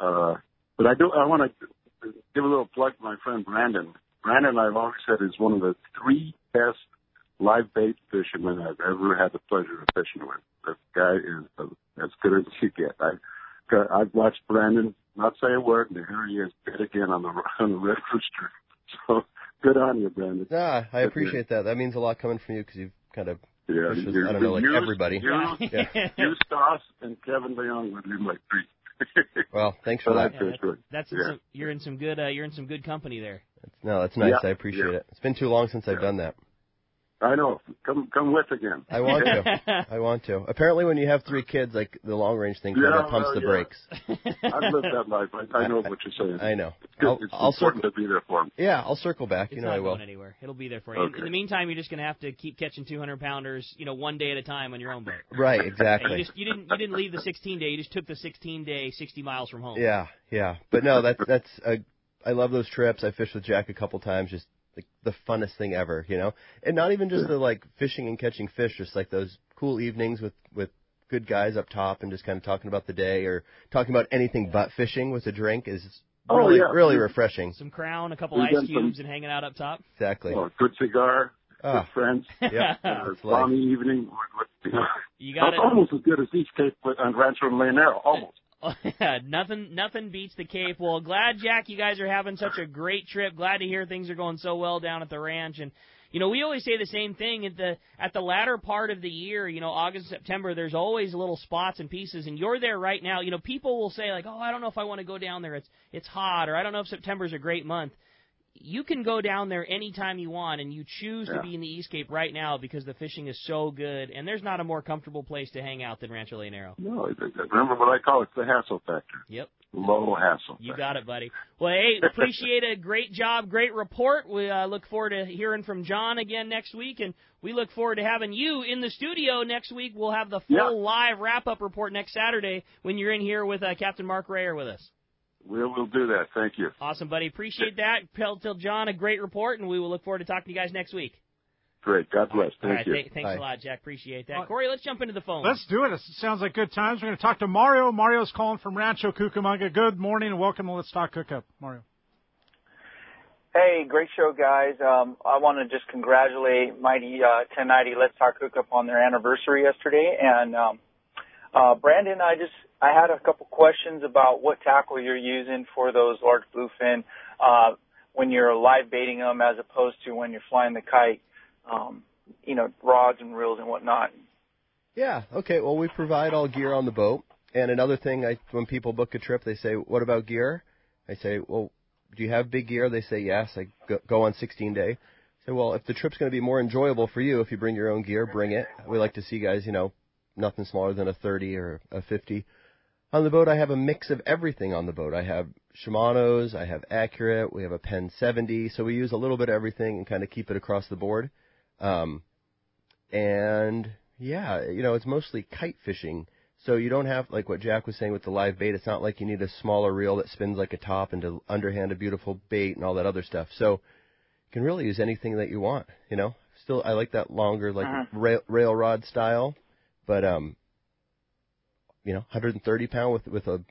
But I want to give a little plug to my friend Brandon. Brandon, I've always said, is one of the 3 best live bait fishermen I've ever had the pleasure of fishing with. That guy is as good as you get. I've watched Brandon not say a word, and here he is bit again on the red rooster. So good on you, Brandon. Yeah, I appreciate that. That means a lot coming from you because you've kind of fished with, I don't know, like everybody. You, Stoss, and Kevin Leong would be like 3. Well, thanks for that. You're in some good company there. That's nice. I appreciate it. It's been too long since I've done that. I know. Come with again. I want to. Apparently, when you have 3 kids, like the long range thing, kind of pumps the brakes. I've lived that life. I know what you're saying. I know. It's important to be there for them. Yeah, I'll circle back. It's I will. Not going anywhere. It'll be there for you. Okay. In the meantime, you're just going to have to keep catching 200-pounders, one day at a time on your own boat. Right. Exactly. You didn't leave the 16-day. You just took the 16-day 60 miles from home. Yeah. But no, that's I love those trips. I fished with Jack a couple times. Just like the funnest thing ever, and not even just the like fishing and catching fish, just like those cool evenings with good guys up top and just kind of talking about the day or talking about anything but fishing with a drink is really refreshing. Some Crown, a couple ice cubes, and hanging out up top. Exactly. Good cigar. with friends. Balmy evening. You got That's almost as good as East Cape on Rancho Leonero, almost. Nothing beats the Cape. Well, glad, Jack, you guys are having such a great trip. Glad to hear things are going so well down at the ranch. And, you know, we always say the same thing at the latter part of the year, you know, August, September, there's always little spots and pieces, and you're there right now. You know, people will say, like, oh, I don't know if I want to go down there. It's hot, or I don't know if September's a great month. You can go down there anytime you want, and you choose to be in the East Cape right now because the fishing is so good, and there's not a more comfortable place to hang out than Rancho Leonero. No, remember what I call it, the hassle factor. Yep. Low hassle. You got it, buddy. Well, hey, appreciate it. Great job, great report. We look forward to hearing from John again next week, and we look forward to having you in the studio next week. We'll have the full live wrap-up report next Saturday when you're in here with Captain Mark Rayer with us. We'll do that. Thank you. Awesome, buddy. Appreciate that. Tell John a great report, and we will look forward to talking to you guys next week. Great. God bless. Thank you. Thanks a lot, Jack. Appreciate that. Corey, let's jump into the phone. Let's do it. It sounds like good times. We're going to talk to Mario. Mario's calling from Rancho Cucamonga. Good morning and welcome to Let's Talk Hookup. Mario. Hey, great show, guys. I want to just congratulate Mighty 1090 Let's Talk Hookup on their anniversary yesterday. And Brandon, I had a couple questions about what tackle you're using for those large bluefin when you're live baiting them as opposed to when you're flying the kite, you know, rods and reels and whatnot. Yeah, okay. Well, we provide all gear on the boat. And another thing, when people book a trip, they say, what about gear? I say, well, do you have big gear? They say, yes. I go on 16-day. I say, well, if the trip's going to be more enjoyable for you, if you bring your own gear, bring it. We like to see guys, you know, nothing smaller than a 30 or a 50. On the boat, I have a mix of everything on the boat. I have Shimano's, I have Accurate, we have a Penn 70, so we use a little bit of everything and kind of keep it across the board. And, yeah, you know, it's mostly kite fishing, so you don't have, like what Jack was saying with the live bait, it's not like you need a smaller reel that spins like a top and to underhand a beautiful bait and all that other stuff. So you can really use anything that you want, you know. Still, I like that longer, like rail rod style, but, you know, 130 pound with a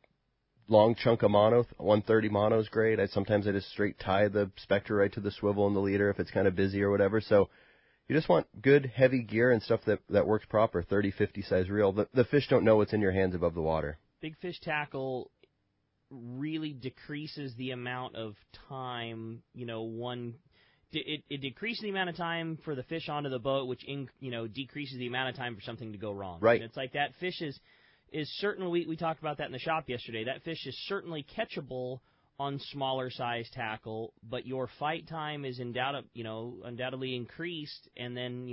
long chunk of mono. 130 mono is great. Sometimes I just straight tie the Spectre right to the swivel and the leader if it's kind of busy or whatever. So you just want good heavy gear and stuff that works proper. 30, 50 size reel. The fish don't know what's in your hands above the water. Big fish tackle really decreases the amount of time. You know, it decreases the amount of time for the fish onto the boat, which decreases the amount of time for something to go wrong. Right. And it's like that fish is certainly, we talked about that in the shop yesterday, that fish is certainly catchable on smaller size tackle, but your fight time is undoubtedly increased, and then,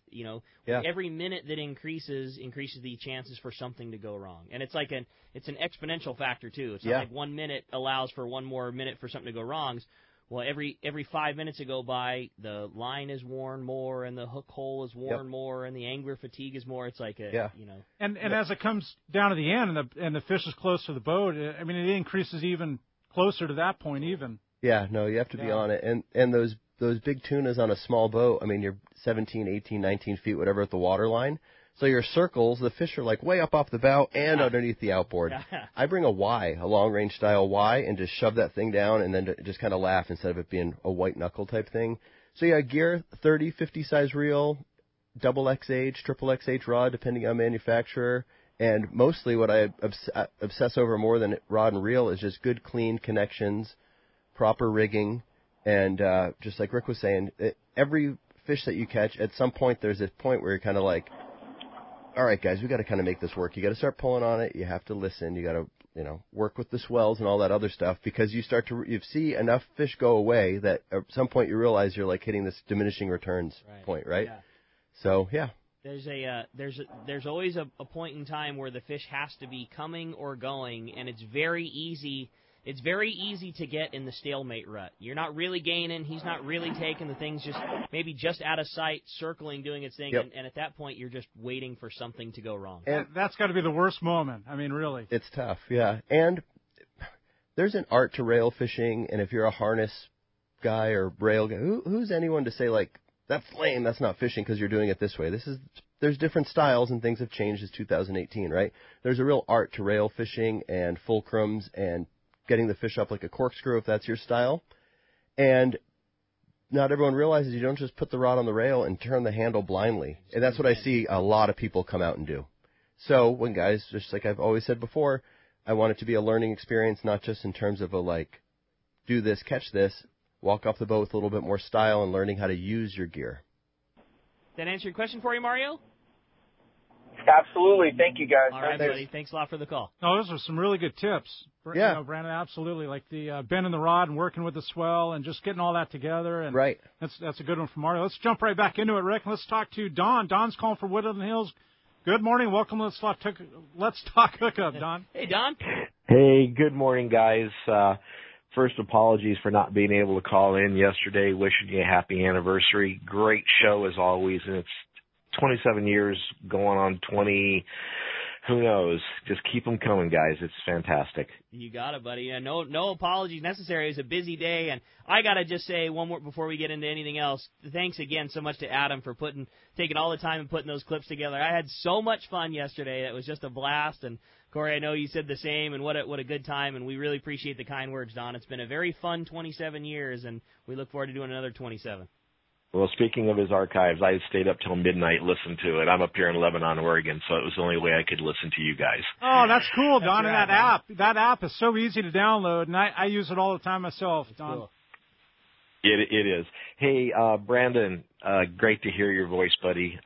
every minute that increases the chances for something to go wrong. And it's like it's an exponential factor too. It's not like 1 minute allows for one more minute for something to go wrong. Well, every 5 minutes that go by, the line is worn more, and the hook hole is worn more, and the angler fatigue is more. It's like And as it comes down to the end, and the fish is close to the boat, I mean, it increases even closer to that point even. Yeah, no, you have to be on it. And those big tunas on a small boat, I mean, you're 17, 18, 19 feet, whatever, at the water line. So your circles, the fish are like way up off the bow and underneath the outboard. I bring a Y, a long-range style Y, and just shove that thing down and then just kind of laugh instead of it being a white knuckle type thing. So yeah, gear, 30, 50 size reel, double XH, triple XH rod, depending on manufacturer. And mostly what I obsess over more than rod and reel is just good, clean connections, proper rigging, and just like Rick was saying, every fish that you catch, at some point there's this point where you're kind of like, all right, guys, we got to kind of make this work. You got to start pulling on it. You have to listen. You got to, work with the swells and all that other stuff, because you see enough fish go away that at some point you realize you're like hitting this diminishing returns point, right? Yeah. So yeah. There's always a point in time where the fish has to be coming or going, and it's very easy. It's very easy to get in the stalemate rut. You're not really gaining. He's not really taking the things maybe just out of sight, circling, doing its thing. Yep. And at that point, you're just waiting for something to go wrong. And that's got to be the worst moment. I mean, really. It's tough, yeah. And there's an art to rail fishing, and if you're a harness guy or rail guy, who's anyone to say, like, that flame, that's not fishing because you're doing it this way. There's different styles, and things have changed as 2018, right? There's a real art to rail fishing and fulcrums and getting the fish up like a corkscrew if that's your style. And not everyone realizes you don't just put the rod on the rail and turn the handle blindly. And that's what I see a lot of people come out and do. So when guys, just like I've always said before, I want it to be a learning experience, not just in terms of do this, catch this, walk off the boat with a little bit more style and learning how to use your gear. That answer your question for you, Mario? Absolutely. Thank you, guys. All right, buddy. Thanks a lot for the call. Oh, those are some really good tips. Yeah. You know, Brandon, absolutely. Like the bending the rod and working with the swell and just getting all that together. And right. That's a good one from Mario. Let's jump right back into it, Rick. Let's talk to Don. Don's calling from Woodland Hills. Good morning. Welcome to Let's Talk Hookup, Don. Hey, Don. Hey, good morning, guys. First, apologies for not being able to call in yesterday. Wishing you a happy anniversary. Great show as always, and it's 27 years going on 20. Who knows? Just keep them coming, guys. It's fantastic. You got it, buddy. No apologies necessary. It was a busy day, and I got to just say one more before we get into anything else. Thanks again so much to Adam for taking all the time and putting those clips together. I had so much fun yesterday. It was just a blast, and Corey, I know you said the same, and what a good time, and we really appreciate the kind words, Don. It's been a very fun 27 years, and we look forward to doing another 27. Well, speaking of his archives, I stayed up till midnight, listened to it. I'm up here in Lebanon, Oregon, so it was the only way I could listen to you guys. Oh, that's cool, Don. And that app is so easy to download, and I use it all the time myself, Don. Cool. It is. Hey, Brandon, great to hear your voice, buddy.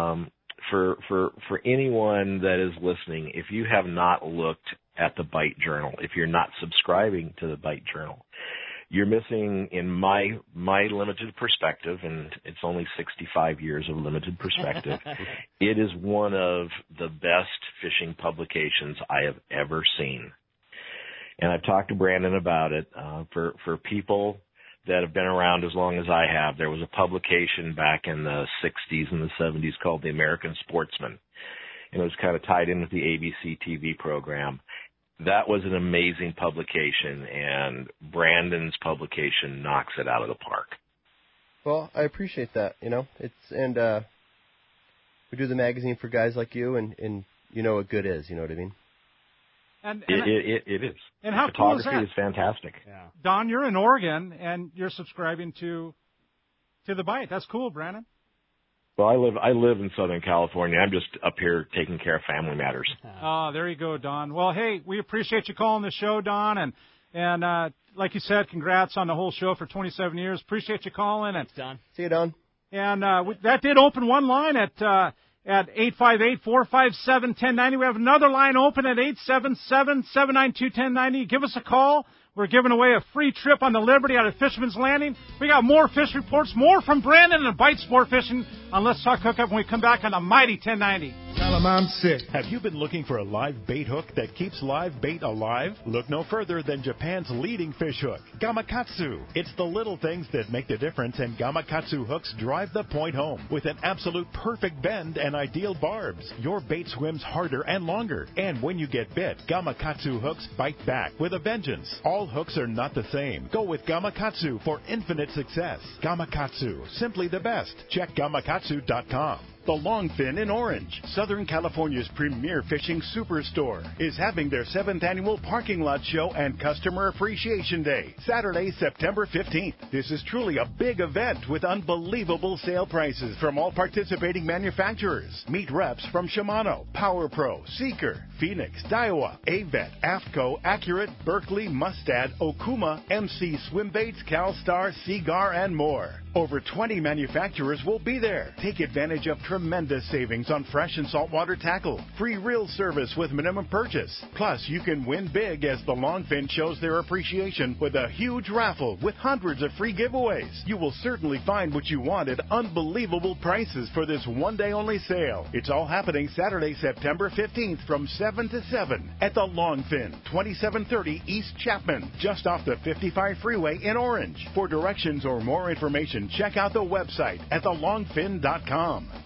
For anyone that is listening, if you have not looked at the Bite Journal, if you're not subscribing to the Bite Journal, you're missing, in my limited perspective, and it's only 65 years of limited perspective, it is one of the best fishing publications I have ever seen. And I've talked to Brandon about it. For people that have been around as long as I have, there was a publication back in the 60s and the 70s called The American Sportsman. And it was kind of tied in with the ABC TV program. That was an amazing publication, and Brandon's publication knocks it out of the park. Well, I appreciate that. We do the magazine for guys like you, and you know what good is. You know what I mean? It is. And how cool is that? Photography is fantastic. Yeah. Don, you're in Oregon, and you're subscribing to the Bite. That's cool, Brandon. Well, I live in Southern California. I'm just up here taking care of family matters. Oh, there you go, Don. Well, hey, we appreciate you calling the show, Don, and like you said, congrats on the whole show for 27 years. Appreciate you calling. And Don. See you, Don. And that did open one line at 858-457-1090. We have another line open at 877-792-1090. Give us a call. We're giving away a free trip on the Liberty out of Fisherman's Landing. We got more fish reports, more from Brandon and Bite Sport Fishing on Let's Talk Hookup when we come back on the Mighty 1090. Have you been looking for a live bait hook that keeps live bait alive? Look no further than Japan's leading fish hook, Gamakatsu. It's the little things that make the difference, and Gamakatsu hooks drive the point home. With an absolute perfect bend and ideal barbs, your bait swims harder and longer. And when you get bit, Gamakatsu hooks bite back with a vengeance. All hooks are not the same. Go with Gamakatsu for infinite success. Gamakatsu, simply the best. Check Gamakatsu.com. The Longfin in Orange, Southern California's premier fishing superstore, is having their 7th annual parking lot show and Customer Appreciation Day, Saturday, September 15th. This is truly a big event with unbelievable sale prices from all participating manufacturers. Meet reps from Shimano, Power Pro, Seeker, Phoenix, Daiwa, Avet, AFCO, Accurate, Berkeley, Mustad, Okuma, MC Swimbaits, CalStar, Seagar, and more. Over 20 manufacturers will be there. Take advantage of tremendous savings on fresh and saltwater tackle. Free reel service with minimum purchase. Plus, you can win big as the Longfin shows their appreciation with a huge raffle with hundreds of free giveaways. You will certainly find what you want at unbelievable prices for this one-day-only sale. It's all happening Saturday, September 15th from 7 to 7 at the Longfin, 2730 East Chapman, just off the 55 freeway in Orange. For directions or more information, check out the website at thelongfin.com.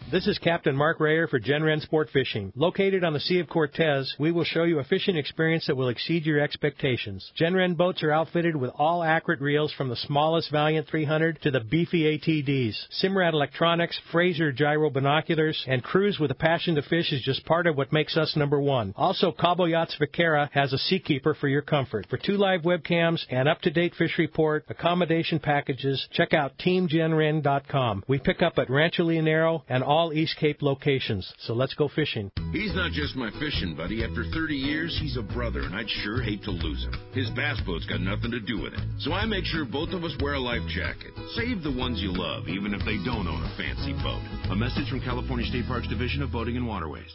This is Captain Mark Rayer for Gen-Ren Sport Fishing. Located on the Sea of Cortez, we will show you a fishing experience that will exceed your expectations. Gen-Ren boats are outfitted with all accurate reels from the smallest Valiant 300 to the beefy ATDs. Simrad Electronics, Fraser Gyro binoculars, and crews with a passion to fish is just part of what makes us number one. Also, Cabo Yachts Vaquera has a Seakeeper for your comfort. For 2 live webcams and up-to-date fish report, accommodation packages, check out TeamGenRen.com. We pick up at Rancho Leonero and all East Cape locations. So let's go fishing. He's not just my fishing buddy. After 30 years, he's a brother, and I'd sure hate to lose him. His bass boat's got nothing to do with it. So I make sure both of us wear a life jacket. Save the ones you love, even if they don't own a fancy boat. A message from California State Parks Division of Boating and Waterways.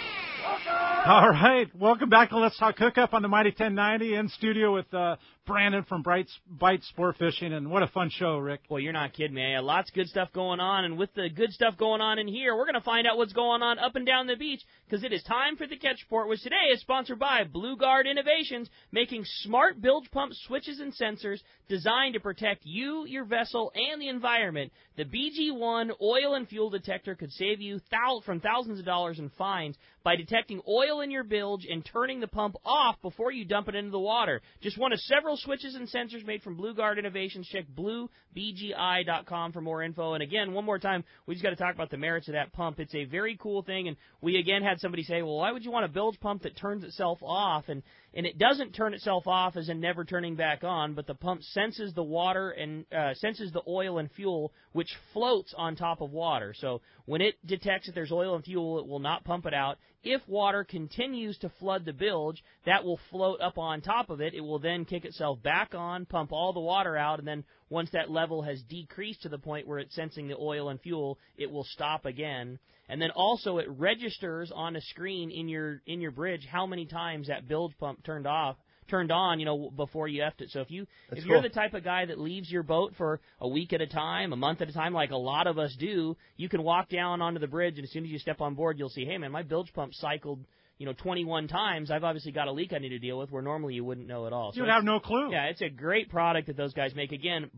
All right, welcome back to Let's Talk Hookup on the Mighty 1090 in studio with Brandon from Bite Sport Fishing, and what a fun show, Rick. Well, you're not kidding, man. Lots of good stuff going on, and with the good stuff going on in here, we're going to find out what's going on up and down the beach, because it is time for the Catch Report, which today is sponsored by Blue Guard Innovations, making smart bilge pump switches and sensors designed to protect you, your vessel, and the environment. The BG1 oil and fuel detector could save you from thousands of dollars in fines by detecting oil in your bilge and turning the pump off before you dump it into the water. Just one of several switches and sensors made from Blue Guard Innovations. Check bluebgi.com for more info. And again, one more time, we just got to talk about the merits of that pump. It's a very cool thing, and we again had somebody say, well, why would you want a bilge pump that turns itself off? And it doesn't turn itself off as in never turning back on, but the pump senses the water and senses the oil and fuel, which floats on top of water. So when it detects that there's oil and fuel, it will not pump it out. If water continues to flood the bilge, that will float up on top of it. It will then kick itself back on, pump all the water out, and then once that level has decreased to the point where it's sensing the oil and fuel, it will stop again. And then also it registers on a screen in your bridge how many times that bilge pump turned on, before you effed it. So if you're the type of guy that leaves your boat for a week at a time, a month at a time, like a lot of us do, you can walk down onto the bridge, and as soon as you step on board, you'll see, hey, man, my bilge pump cycled 21 times. I've obviously got a leak I need to deal with, where normally you wouldn't know at all. You would have no clue. Yeah, it's a great product that those guys make. Again,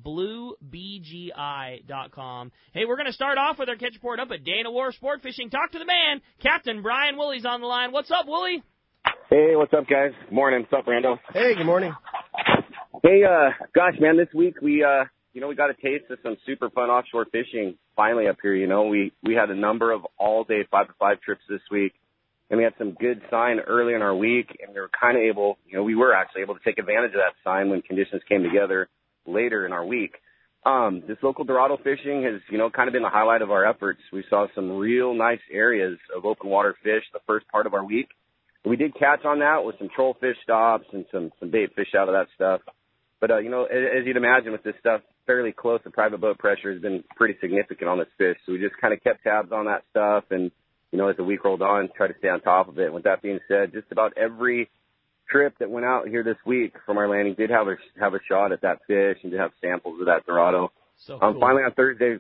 bluebgi.com. Hey, we're going to start off with our Catch Report up at Dana Wharf Sport Fishing. Talk to the man, Captain Brian Woolley's on the line. What's up, Woolley? Hey, what's up, guys? Morning. What's up, Rando? Hey, good morning. Hey, gosh, man, this week we got a taste of some super fun offshore fishing finally up here. We had a number of all-day 5-to-5 trips this week, and we had some good sign early in our week, and we were actually able to take advantage of that sign when conditions came together later in our week. This local Dorado fishing has, kind of been the highlight of our efforts. We saw some real nice areas of open water fish the first part of our week. We did catch on that with some troll fish stops and some bait fish out of that stuff. But, as you'd imagine with this stuff, fairly close, the private boat pressure has been pretty significant on this fish. So we just kind of kept tabs on that stuff and, as the week rolled on, try to stay on top of it. And with that being said, just about every trip that went out here this week from our landing did have a shot at that fish and did have samples of that Dorado. So cool. Finally on Thursday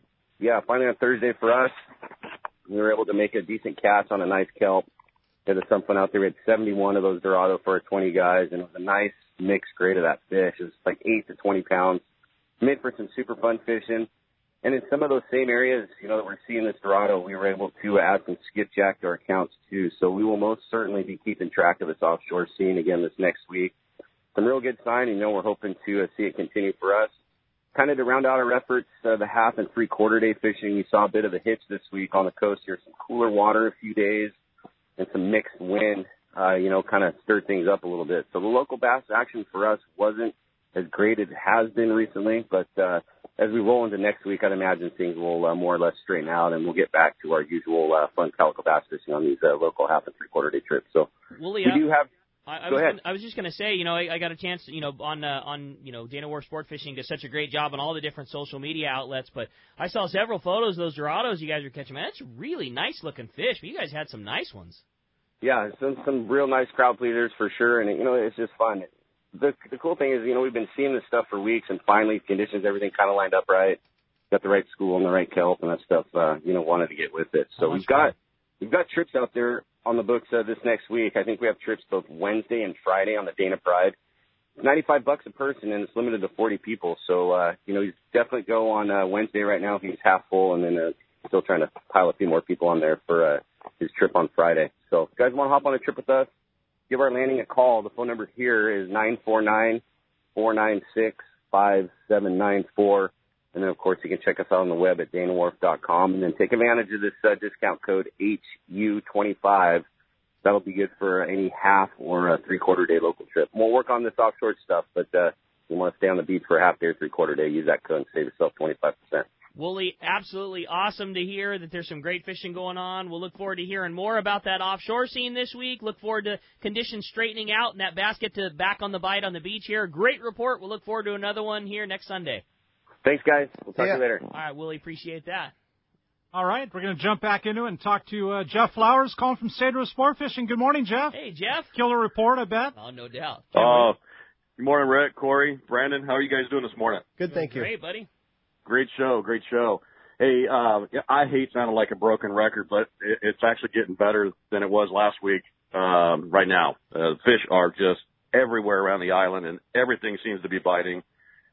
for us, we were able to make a decent catch on a nice kelp. Had some fun out there. We had 71 of those Dorado for our 20 guys, and it was a nice mixed grade of that fish. It was like 8 to 20 pounds. Made for some super fun fishing. And in some of those same areas, that we're seeing this Dorado, we were able to add some skipjack to our counts too. So we will most certainly be keeping track of this offshore scene again this next week. Some real good sign, we're hoping to see it continue for us. Kind of to round out our efforts, the half and 3/4 day fishing, we saw a bit of a hitch this week on the coast here. Some cooler water a few days and some mixed wind, kind of stirred things up a little bit. So the local bass action for us wasn't as great as it has been recently, but as we roll into next week, I'd imagine things will more or less straighten out, and we'll get back to our usual fun calico bass fishing on these local half and 3/4 day trips. So Willie, we do have. Go ahead. I was just going to say, I got a chance, on Dana Wharf Sport Fishing does such a great job on all the different social media outlets, but I saw several photos of those Dorados you guys were catching. Man, that's really nice looking fish. But you guys had some nice ones. Yeah, some real nice crowd pleasers for sure, and it's just fun. The cool thing is, we've been seeing this stuff for weeks, and finally conditions, everything kind of lined up right. Got the right school and the right kelp and that stuff. Wanted to get with it. So we've got trips out there on the books this next week. I think we have trips both Wednesday and Friday on the Dana Pride. $95 a person, and it's limited to 40 people. So, you definitely go on Wednesday right now. He's half full, and then still trying to pile a few more people on there for his trip on Friday. So if you guys want to hop on a trip with us, give our landing a call. The phone number here is 949-496-5794. And then, of course, you can check us out on the web at danawharf.com. And then take advantage of this discount code HU25. That'll be good for any half or a three-quarter day local trip. We'll work on this offshore stuff, but if you want to stay on the beach for a half day or three-quarter day, use that code and save yourself 25%. Wooly, absolutely awesome to hear that there's some great fishing going on. We'll look forward to hearing more about that offshore scene this week. Look forward to conditions straightening out and that basket to back on the bite on the beach here. Great report. We'll look forward to another one here next Sunday. Thanks, guys. We'll talk to you later. All right, Willie, appreciate that. All right, we're going to jump back into it and talk to Jeff Flowers, calling from Cedro Sport Fishing. Good morning, Jeff. Hey, Jeff. Killer report, I bet. Oh, no doubt. Good morning, Rick, Corey, Brandon. How are you guys doing this morning? Good, thank you. Great, buddy. Great show. Hey, I hate sounding like a broken record, but it's actually getting better than it was last week right now. Fish are just everywhere around the island, and everything seems to be biting.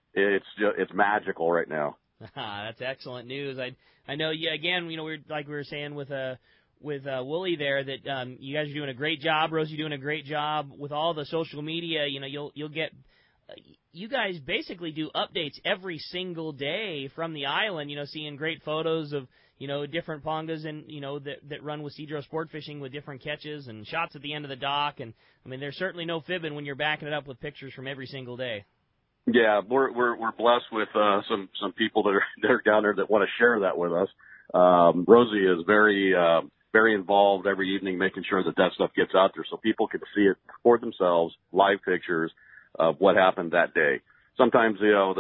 It's magical right now. That's excellent news. I know you again. You know, we were saying with Wooly there that you guys are doing a great job. Rosie doing a great job with all the social media. You know, you'll get. You guys basically do updates every single day from the island, you know, seeing great photos of, you know, different pongas and, you know, that run with Cedro Sport Fishing with different catches and shots at the end of the dock. And, I mean, there's certainly no fibbing when you're backing it up with pictures from every single day. Yeah, we're blessed with some people that are down there that want to share that with us. Rosie is very involved every evening, making sure that stuff gets out there so people can see it for themselves, live pictures of what happened that day. Sometimes, you know,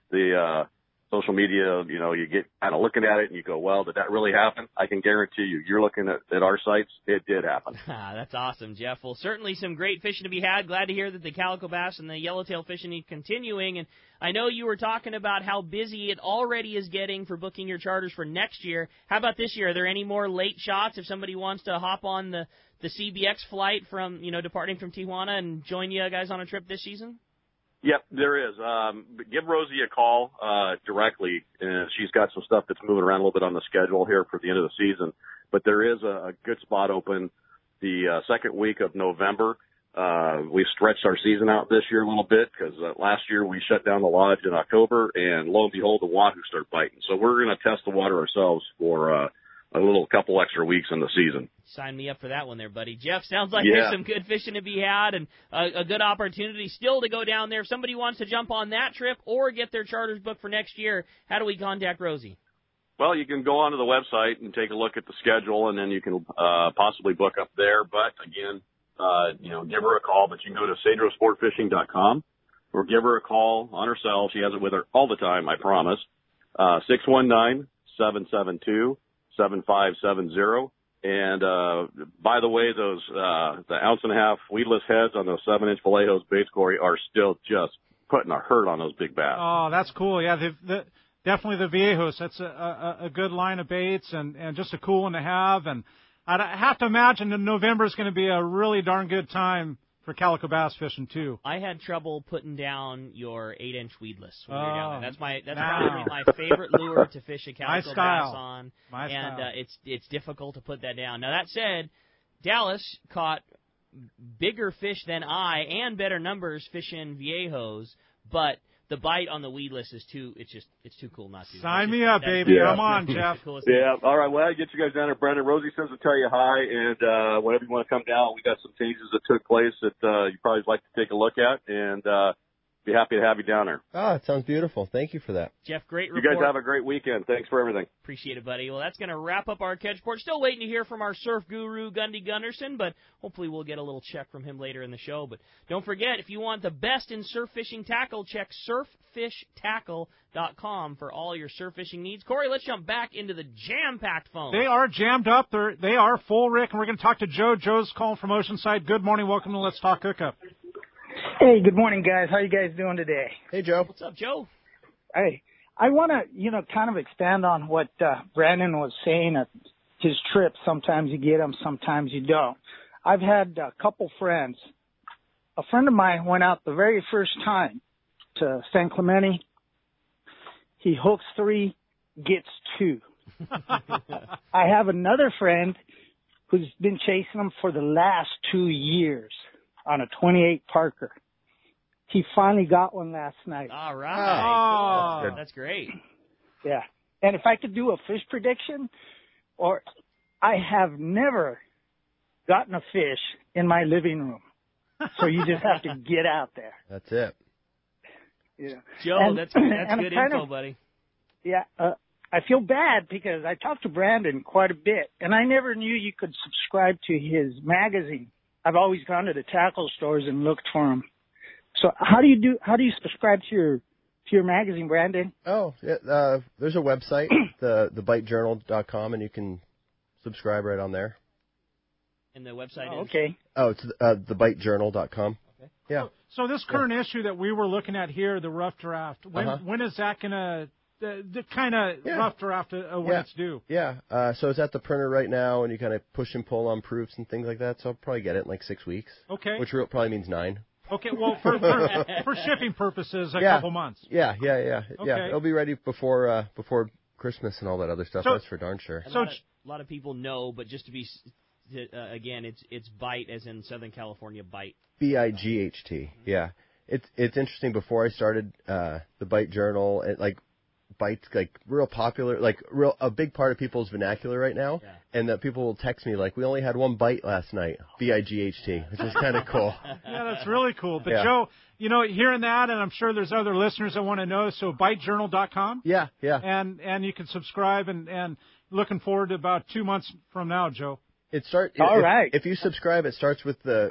the social media, you know, you get kind of looking at it and you go, well, did that really happen? I can guarantee you're looking at our sites, it did happen. That's awesome, Jeff. Well, certainly some great fishing to be had. Glad to hear that the calico bass and the yellowtail fishing is continuing. And I know you were talking about how busy it already is getting for booking your charters for next year. How about this year? Are there any more late shots if somebody wants to hop on the CBX flight from, you know, departing from Tijuana and join you guys on a trip this season? Yep, there is. Give Rosie a call directly. She's got some stuff that's moving around a little bit on the schedule here for the end of the season. But there is a good spot open the second week of November. We've stretched our season out this year a little bit because last year we shut down the lodge in October, and lo and behold, the wahoo start biting. So we're going to test the water ourselves for a couple extra weeks in the season. Sign me up for that one there, buddy. Jeff, sounds like there's some good fishing to be had and a good opportunity still to go down there. If somebody wants to jump on that trip or get their charters booked for next year, how do we contact Rosie? Well, you can go onto the website and take a look at the schedule, and then you can possibly book up there. But, again, you know, give her a call. But you can go to cedrosportfishing.com or give her a call on her cell. She has it with her all the time, I promise. 619-772-7570. And, by the way, those, the ounce and a half weedless heads on those 7-inch Vallejos baits, Corey, are still just putting a hurt on those big bass. Oh, that's cool. Yeah, definitely the Viejos. That's a good line of baits and just a cool one to have. And I'd have to imagine that November is going to be a really darn good time for calico bass fishing too. I had trouble putting down your 8-inch weedless when you're down there. That's probably my favorite lure to fish a calico bass on. It's difficult to put that down. Now that said, Dallas caught bigger fish than I and better numbers fishing Viejos, but the bite on the weedless is too cool not to. Sign me up, baby. Yeah. Come on, Jeff. Yeah. All right. Well, I'll get you guys down there, Brendan. Rosie says to tell you hi, and whenever you want to come down, we got some changes that took place that you probably like to take a look at, and be happy to have you down there. Oh, it sounds beautiful. Thank you for that. Jeff, great report. You guys have a great weekend. Thanks for everything. Appreciate it, buddy. Well, that's going to wrap up our catch report. Still waiting to hear from our surf guru, Gundy Gunderson, but hopefully we'll get a little check from him later in the show. But don't forget, if you want the best in surf fishing tackle, check surffishtackle.com for all your surf fishing needs. Corey, let's jump back into the jam-packed phone. They are jammed up. They are full, Rick, and we're going to talk to Joe. Joe's calling from Oceanside. Good morning. Welcome to Let's Talk Hookup. Hey, good morning, guys. How you guys doing today? Hey, Joe. What's up, Joe? Hey, I want to, kind of expand on what Brandon was saying at his trip. Sometimes you get them, sometimes you don't. I've had a couple friends. A friend of mine went out the very first time to San Clemente. He hooks 3, gets 2. I have another friend who's been chasing them for the last 2 years on a 28 Parker. He finally got one last night. All right. Oh. That's great. Yeah. And if I could do a fish prediction, or I have never gotten a fish in my living room. So you just have to get out there. That's it. Yeah. Joe, that's good info, buddy. Yeah. I feel bad because I talked to Brandon quite a bit, and I never knew you could subscribe to his magazine. I've always gone to the tackle stores and looked for them. So how do you subscribe to your magazine, Brandon? Oh, yeah, there's a website, thebitejournal.com, and you can subscribe right on there. And the website is? Okay. Oh, it's thebitejournal.com. Okay. Yeah. So this current issue that we were looking at here, the rough draft, when is that going to, the kind of rough draft when it's due? Yeah. So it's at the printer right now, and you kind of push and pull on proofs and things like that. So I'll probably get it in like 6 weeks. Okay. Which probably means 9. Okay, well, for shipping purposes, a couple months. Yeah. Okay. Yeah, it'll be ready before Christmas and all that other stuff. That's for darn sure. A lot of people know, but just to be, again, it's Bite as in Southern California Bite. BIGHT. Yeah. It's interesting. Before I started the Bite Journal, Bite's like real popular, like a big part of people's vernacular right now, and that people will text me like, we only had one bite last night, BIGHT, which is kind of cool. Yeah, that's really cool. But Joe, hearing that, and I'm sure there's other listeners that want to know, so bitejournal.com? Yeah. And you can subscribe, and looking forward to about 2 months from now, Joe. Right. If you subscribe, it starts with the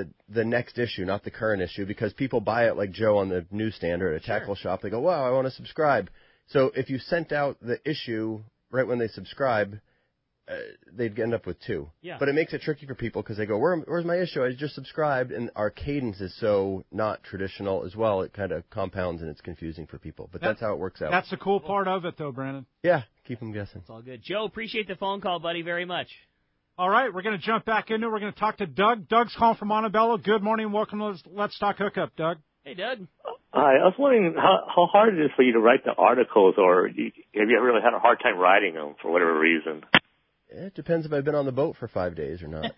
next issue, not the current issue, because people buy it like Joe on the newsstand or at a tackle shop. They go, wow, I want to subscribe. So if you sent out the issue right when they subscribe, they'd end up with 2. Yeah. But it makes it tricky for people because they go, where's my issue? I just subscribed, and our cadence is so not traditional as well. It kind of compounds, and it's confusing for people. But that's how it works out. That's the cool part of it, though, Brandon. Yeah, keep them guessing. It's all good. Joe, appreciate the phone call, buddy, very much. All right, we're going to jump back into it. We're going to talk to Doug. Doug's calling from Montebello. Good morning. Welcome to Let's Talk Hookup, Doug. Hey, Doug. Hi. I was wondering how hard it is for you to write the articles, or have you ever really had a hard time writing them for whatever reason? It depends if I've been on the boat for 5 days or not.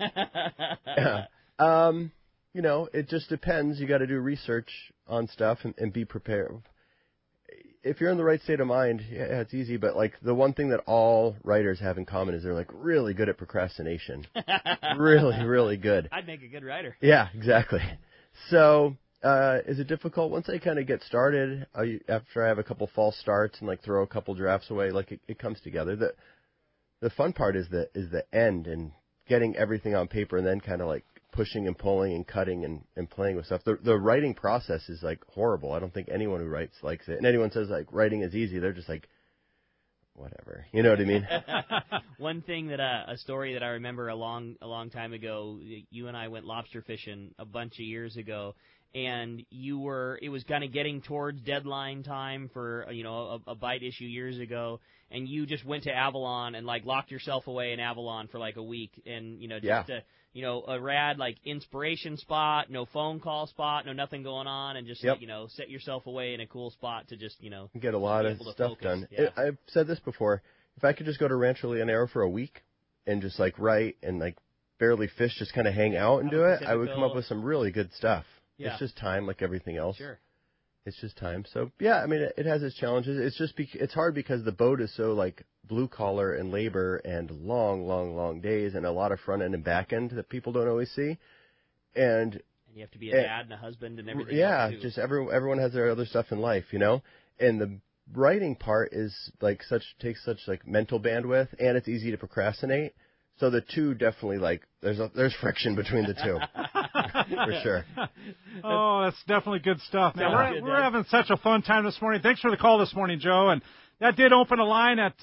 It just depends. You got to do research on stuff and be prepared. If you're in the right state of mind, yeah, it's easy. But like the one thing that all writers have in common is they're like really good at procrastination. Really, really good. I'd make a good writer. Yeah, exactly. So, is it difficult? Once I kind of get started, after I have a couple false starts and like throw a couple drafts away, like it comes together. The fun part is the end and getting everything on paper and then kind of like pushing and pulling and cutting and playing with stuff. The writing process is like horrible. I don't think anyone who writes likes it. And anyone says like writing is easy, they're just like, whatever. You know what I mean? One thing that a story that I remember a long time ago, you and I went lobster fishing a bunch of years ago, and it was kind of getting towards deadline time for a Bite issue years ago, and you just went to Avalon and like locked yourself away in Avalon for like a week, and a rad like inspiration spot, no phone call spot, no nothing going on, and just set yourself away in a cool spot to just get a lot of stuff focus. done. Yeah. I've said this before. If I could just go to Rancho Leonero for a week and just like write and like barely fish, just kind of hang out and do it, I would come up with some really good stuff. Yeah. It's just time, like everything else. Sure. It's just time. So yeah, I mean, it has its challenges. It's just it's hard because the boat is so like blue collar and labor and long days and a lot of front end and back end that people don't always see. And you have to be a dad and a husband and everything. Yeah, else just everyone has their other stuff in life, And the writing part is like takes such like mental bandwidth, and it's easy to procrastinate. So the two definitely like there's friction between the two. For sure. Oh, that's definitely good stuff. Man, Yeah. we're having such a fun time this morning. Thanks for the call this morning, Joe. And that did open a line at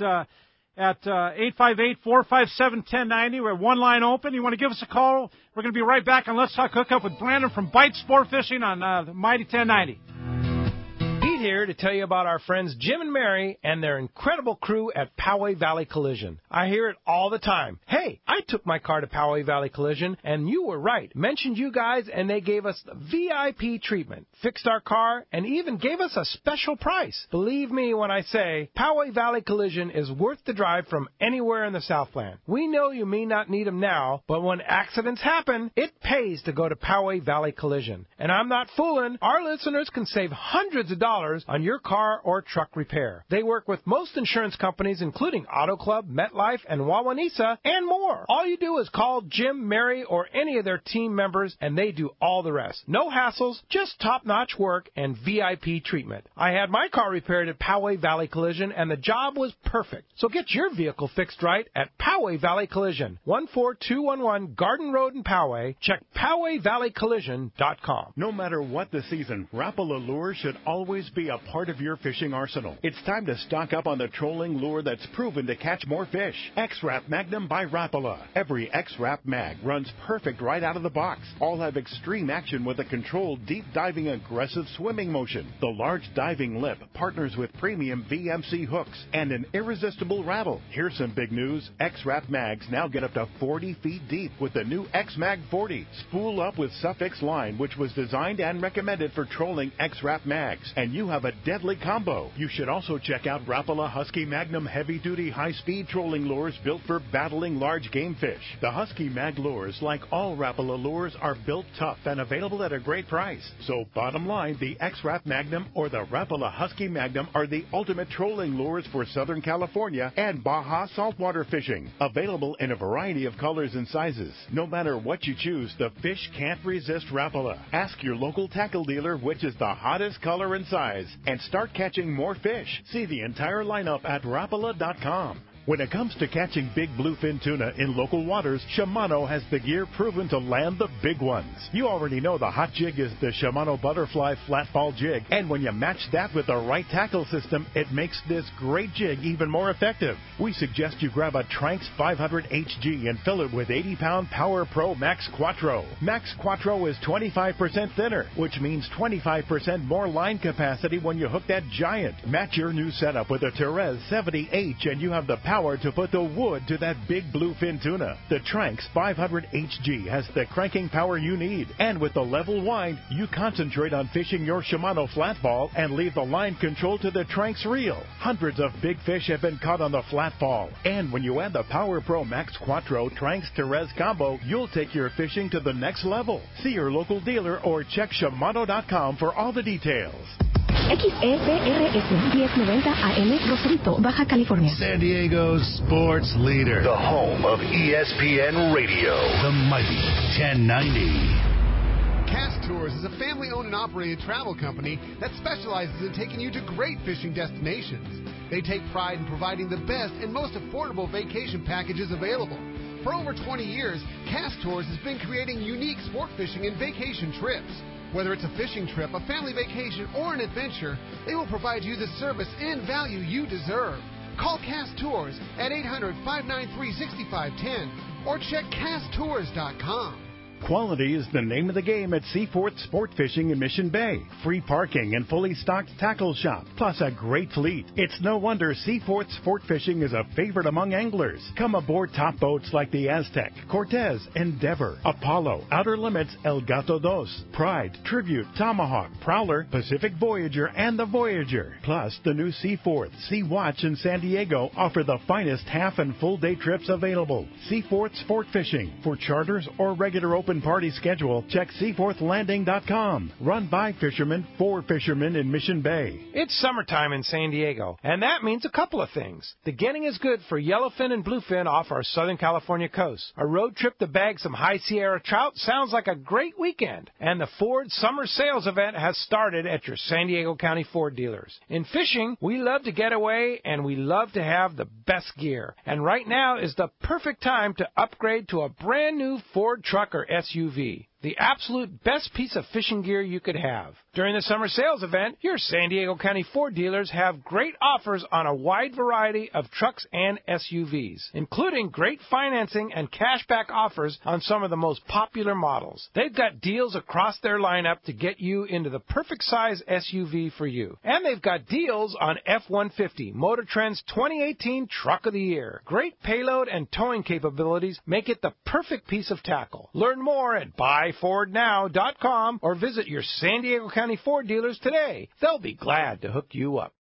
858-457-1090. We have one line open. You want to give us a call? We're going to be right back on Let's Talk Hookup with Brandon from Bite Sport Fishing on the Mighty 1090. Pete here to tell you about our friends Jim and Mary and their incredible crew at Poway Valley Collision. I hear it all the time. Hey, I took my car to Poway Valley Collision, and you were right. Mentioned you guys, and they gave us the VIP treatment, fixed our car, and even gave us a special price. Believe me when I say Poway Valley Collision is worth the drive from anywhere in the Southland. We know you may not need them now, but when accidents happen, it pays to go to Poway Valley Collision. And I'm not fooling. Our listeners can save hundreds of dollars on your car or truck repair. They work with most insurance companies, including Auto Club, MetLife, and Wawanesa, and more. All you do is call Jim, Mary, or any of their team members, and they do all the rest. No hassles, just top-notch work and VIP treatment. I had my car repaired at Poway Valley Collision, and the job was perfect. So get your vehicle fixed right at Poway Valley Collision, 14211 Garden Road in Poway. Check PowayValleyCollision.com. No matter what the season, Rapala Lure should always be a part of your fishing arsenal. It's time to stock up on the trolling lure that's proven to catch more fish. X-Rap Magnum by Rapala. Every X-Rap Mag runs perfect right out of the box. All have extreme action with a controlled, deep-diving, aggressive swimming motion. The large diving lip partners with premium VMC hooks and an irresistible rattle. Here's some big news. X-Rap Mags now get up to 40 feet deep with the new X-Mag 40. Spool up with Suffix line, which was designed and recommended for trolling X-Rap Mags. And you have a deadly combo. You should also check out Rapala Husky Magnum heavy-duty high-speed trolling lures built for battling large game fish. The Husky Mag lures, like all Rapala lures, are built tough and available at a great price. So bottom line, the X-Rap Magnum or the Rapala Husky Magnum are the ultimate trolling lures for Southern California and Baja saltwater fishing. Available in a variety of colors and sizes. No matter what you choose, the fish can't resist Rapala. Ask your local tackle dealer which is the hottest color and size, and start catching more fish. See the entire lineup at Rapala.com. When it comes to catching big bluefin tuna in local waters, Shimano has the gear proven to land the big ones. You already know the hot jig is the Shimano Butterfly Flat Ball Jig, and when you match that with the right tackle system, it makes this great jig even more effective. We suggest you grab a Tranx 500 HG and fill it with 80-pound Power Pro Max Quattro. Max Quattro is 25% thinner, which means 25% more line capacity when you hook that giant. Match your new setup with a Therese 70H and you have the power to put the wood to that big bluefin tuna. The Tranx 500 HG has the cranking power you need, and with the level wind, you concentrate on fishing your Shimano flat ball and leave the line control to the Tranx reel. Hundreds of big fish have been caught on the flat ball, and when you add the Power Pro Max Quattro Tranx Therese combo, you'll take your fishing to the next level. See your local dealer or check Shimano.com for all the details. XEBRS 1090 AM, Rosarito, Baja California. San Diego's sports leader. The home of ESPN Radio. The mighty 1090. Cast Tours is a family-owned and operated travel company that specializes in taking you to great fishing destinations. They take pride in providing the best and most affordable vacation packages available. For over 20 years, Cast Tours has been creating unique sport fishing and vacation trips. Whether it's a fishing trip, a family vacation, or an adventure, they will provide you the service and value you deserve. Call Cast Tours at 800-593-6510 or check casttours.com. Quality is the name of the game at Seaforth Sport Fishing in Mission Bay. Free parking and fully stocked tackle shop, plus a great fleet. It's no wonder Seaforth Sport Fishing is a favorite among anglers. Come aboard top boats like the Aztec, Cortez, Endeavor, Apollo, Outer Limits, El Gato Dos, Pride, Tribute, Tomahawk, Prowler, Pacific Voyager, and the Voyager. Plus, the new Seaforth, Sea Watch, and San Diego offer the finest half and full day trips available. Seaforth Sport Fishing. For charters or regular open party schedule, check SeaforthLanding.com. Run by fishermen for fishermen in Mission Bay. It's summertime in San Diego, and that means a couple of things. The getting is good for yellowfin and bluefin off our Southern California coast. A road trip to bag some High Sierra trout sounds like a great weekend. And the Ford Summer Sales event has started at your San Diego County Ford dealers. In fishing, we love to get away, and we love to have the best gear. And right now is the perfect time to upgrade to a brand new Ford truck or SUV. the absolute best piece of fishing gear you could have. During the summer sales event, your San Diego County Ford dealers have great offers on a wide variety of trucks and SUVs, including great financing and cashback offers on some of the most popular models. They've got deals across their lineup to get you into the perfect size SUV for you. And they've got deals on F-150, Motor Trend's 2018 Truck of the Year. Great payload and towing capabilities make it the perfect piece of tackle. Learn more at buyfordnow.com or visit your San Diego County Ford dealers today. They'll be glad to hook you up.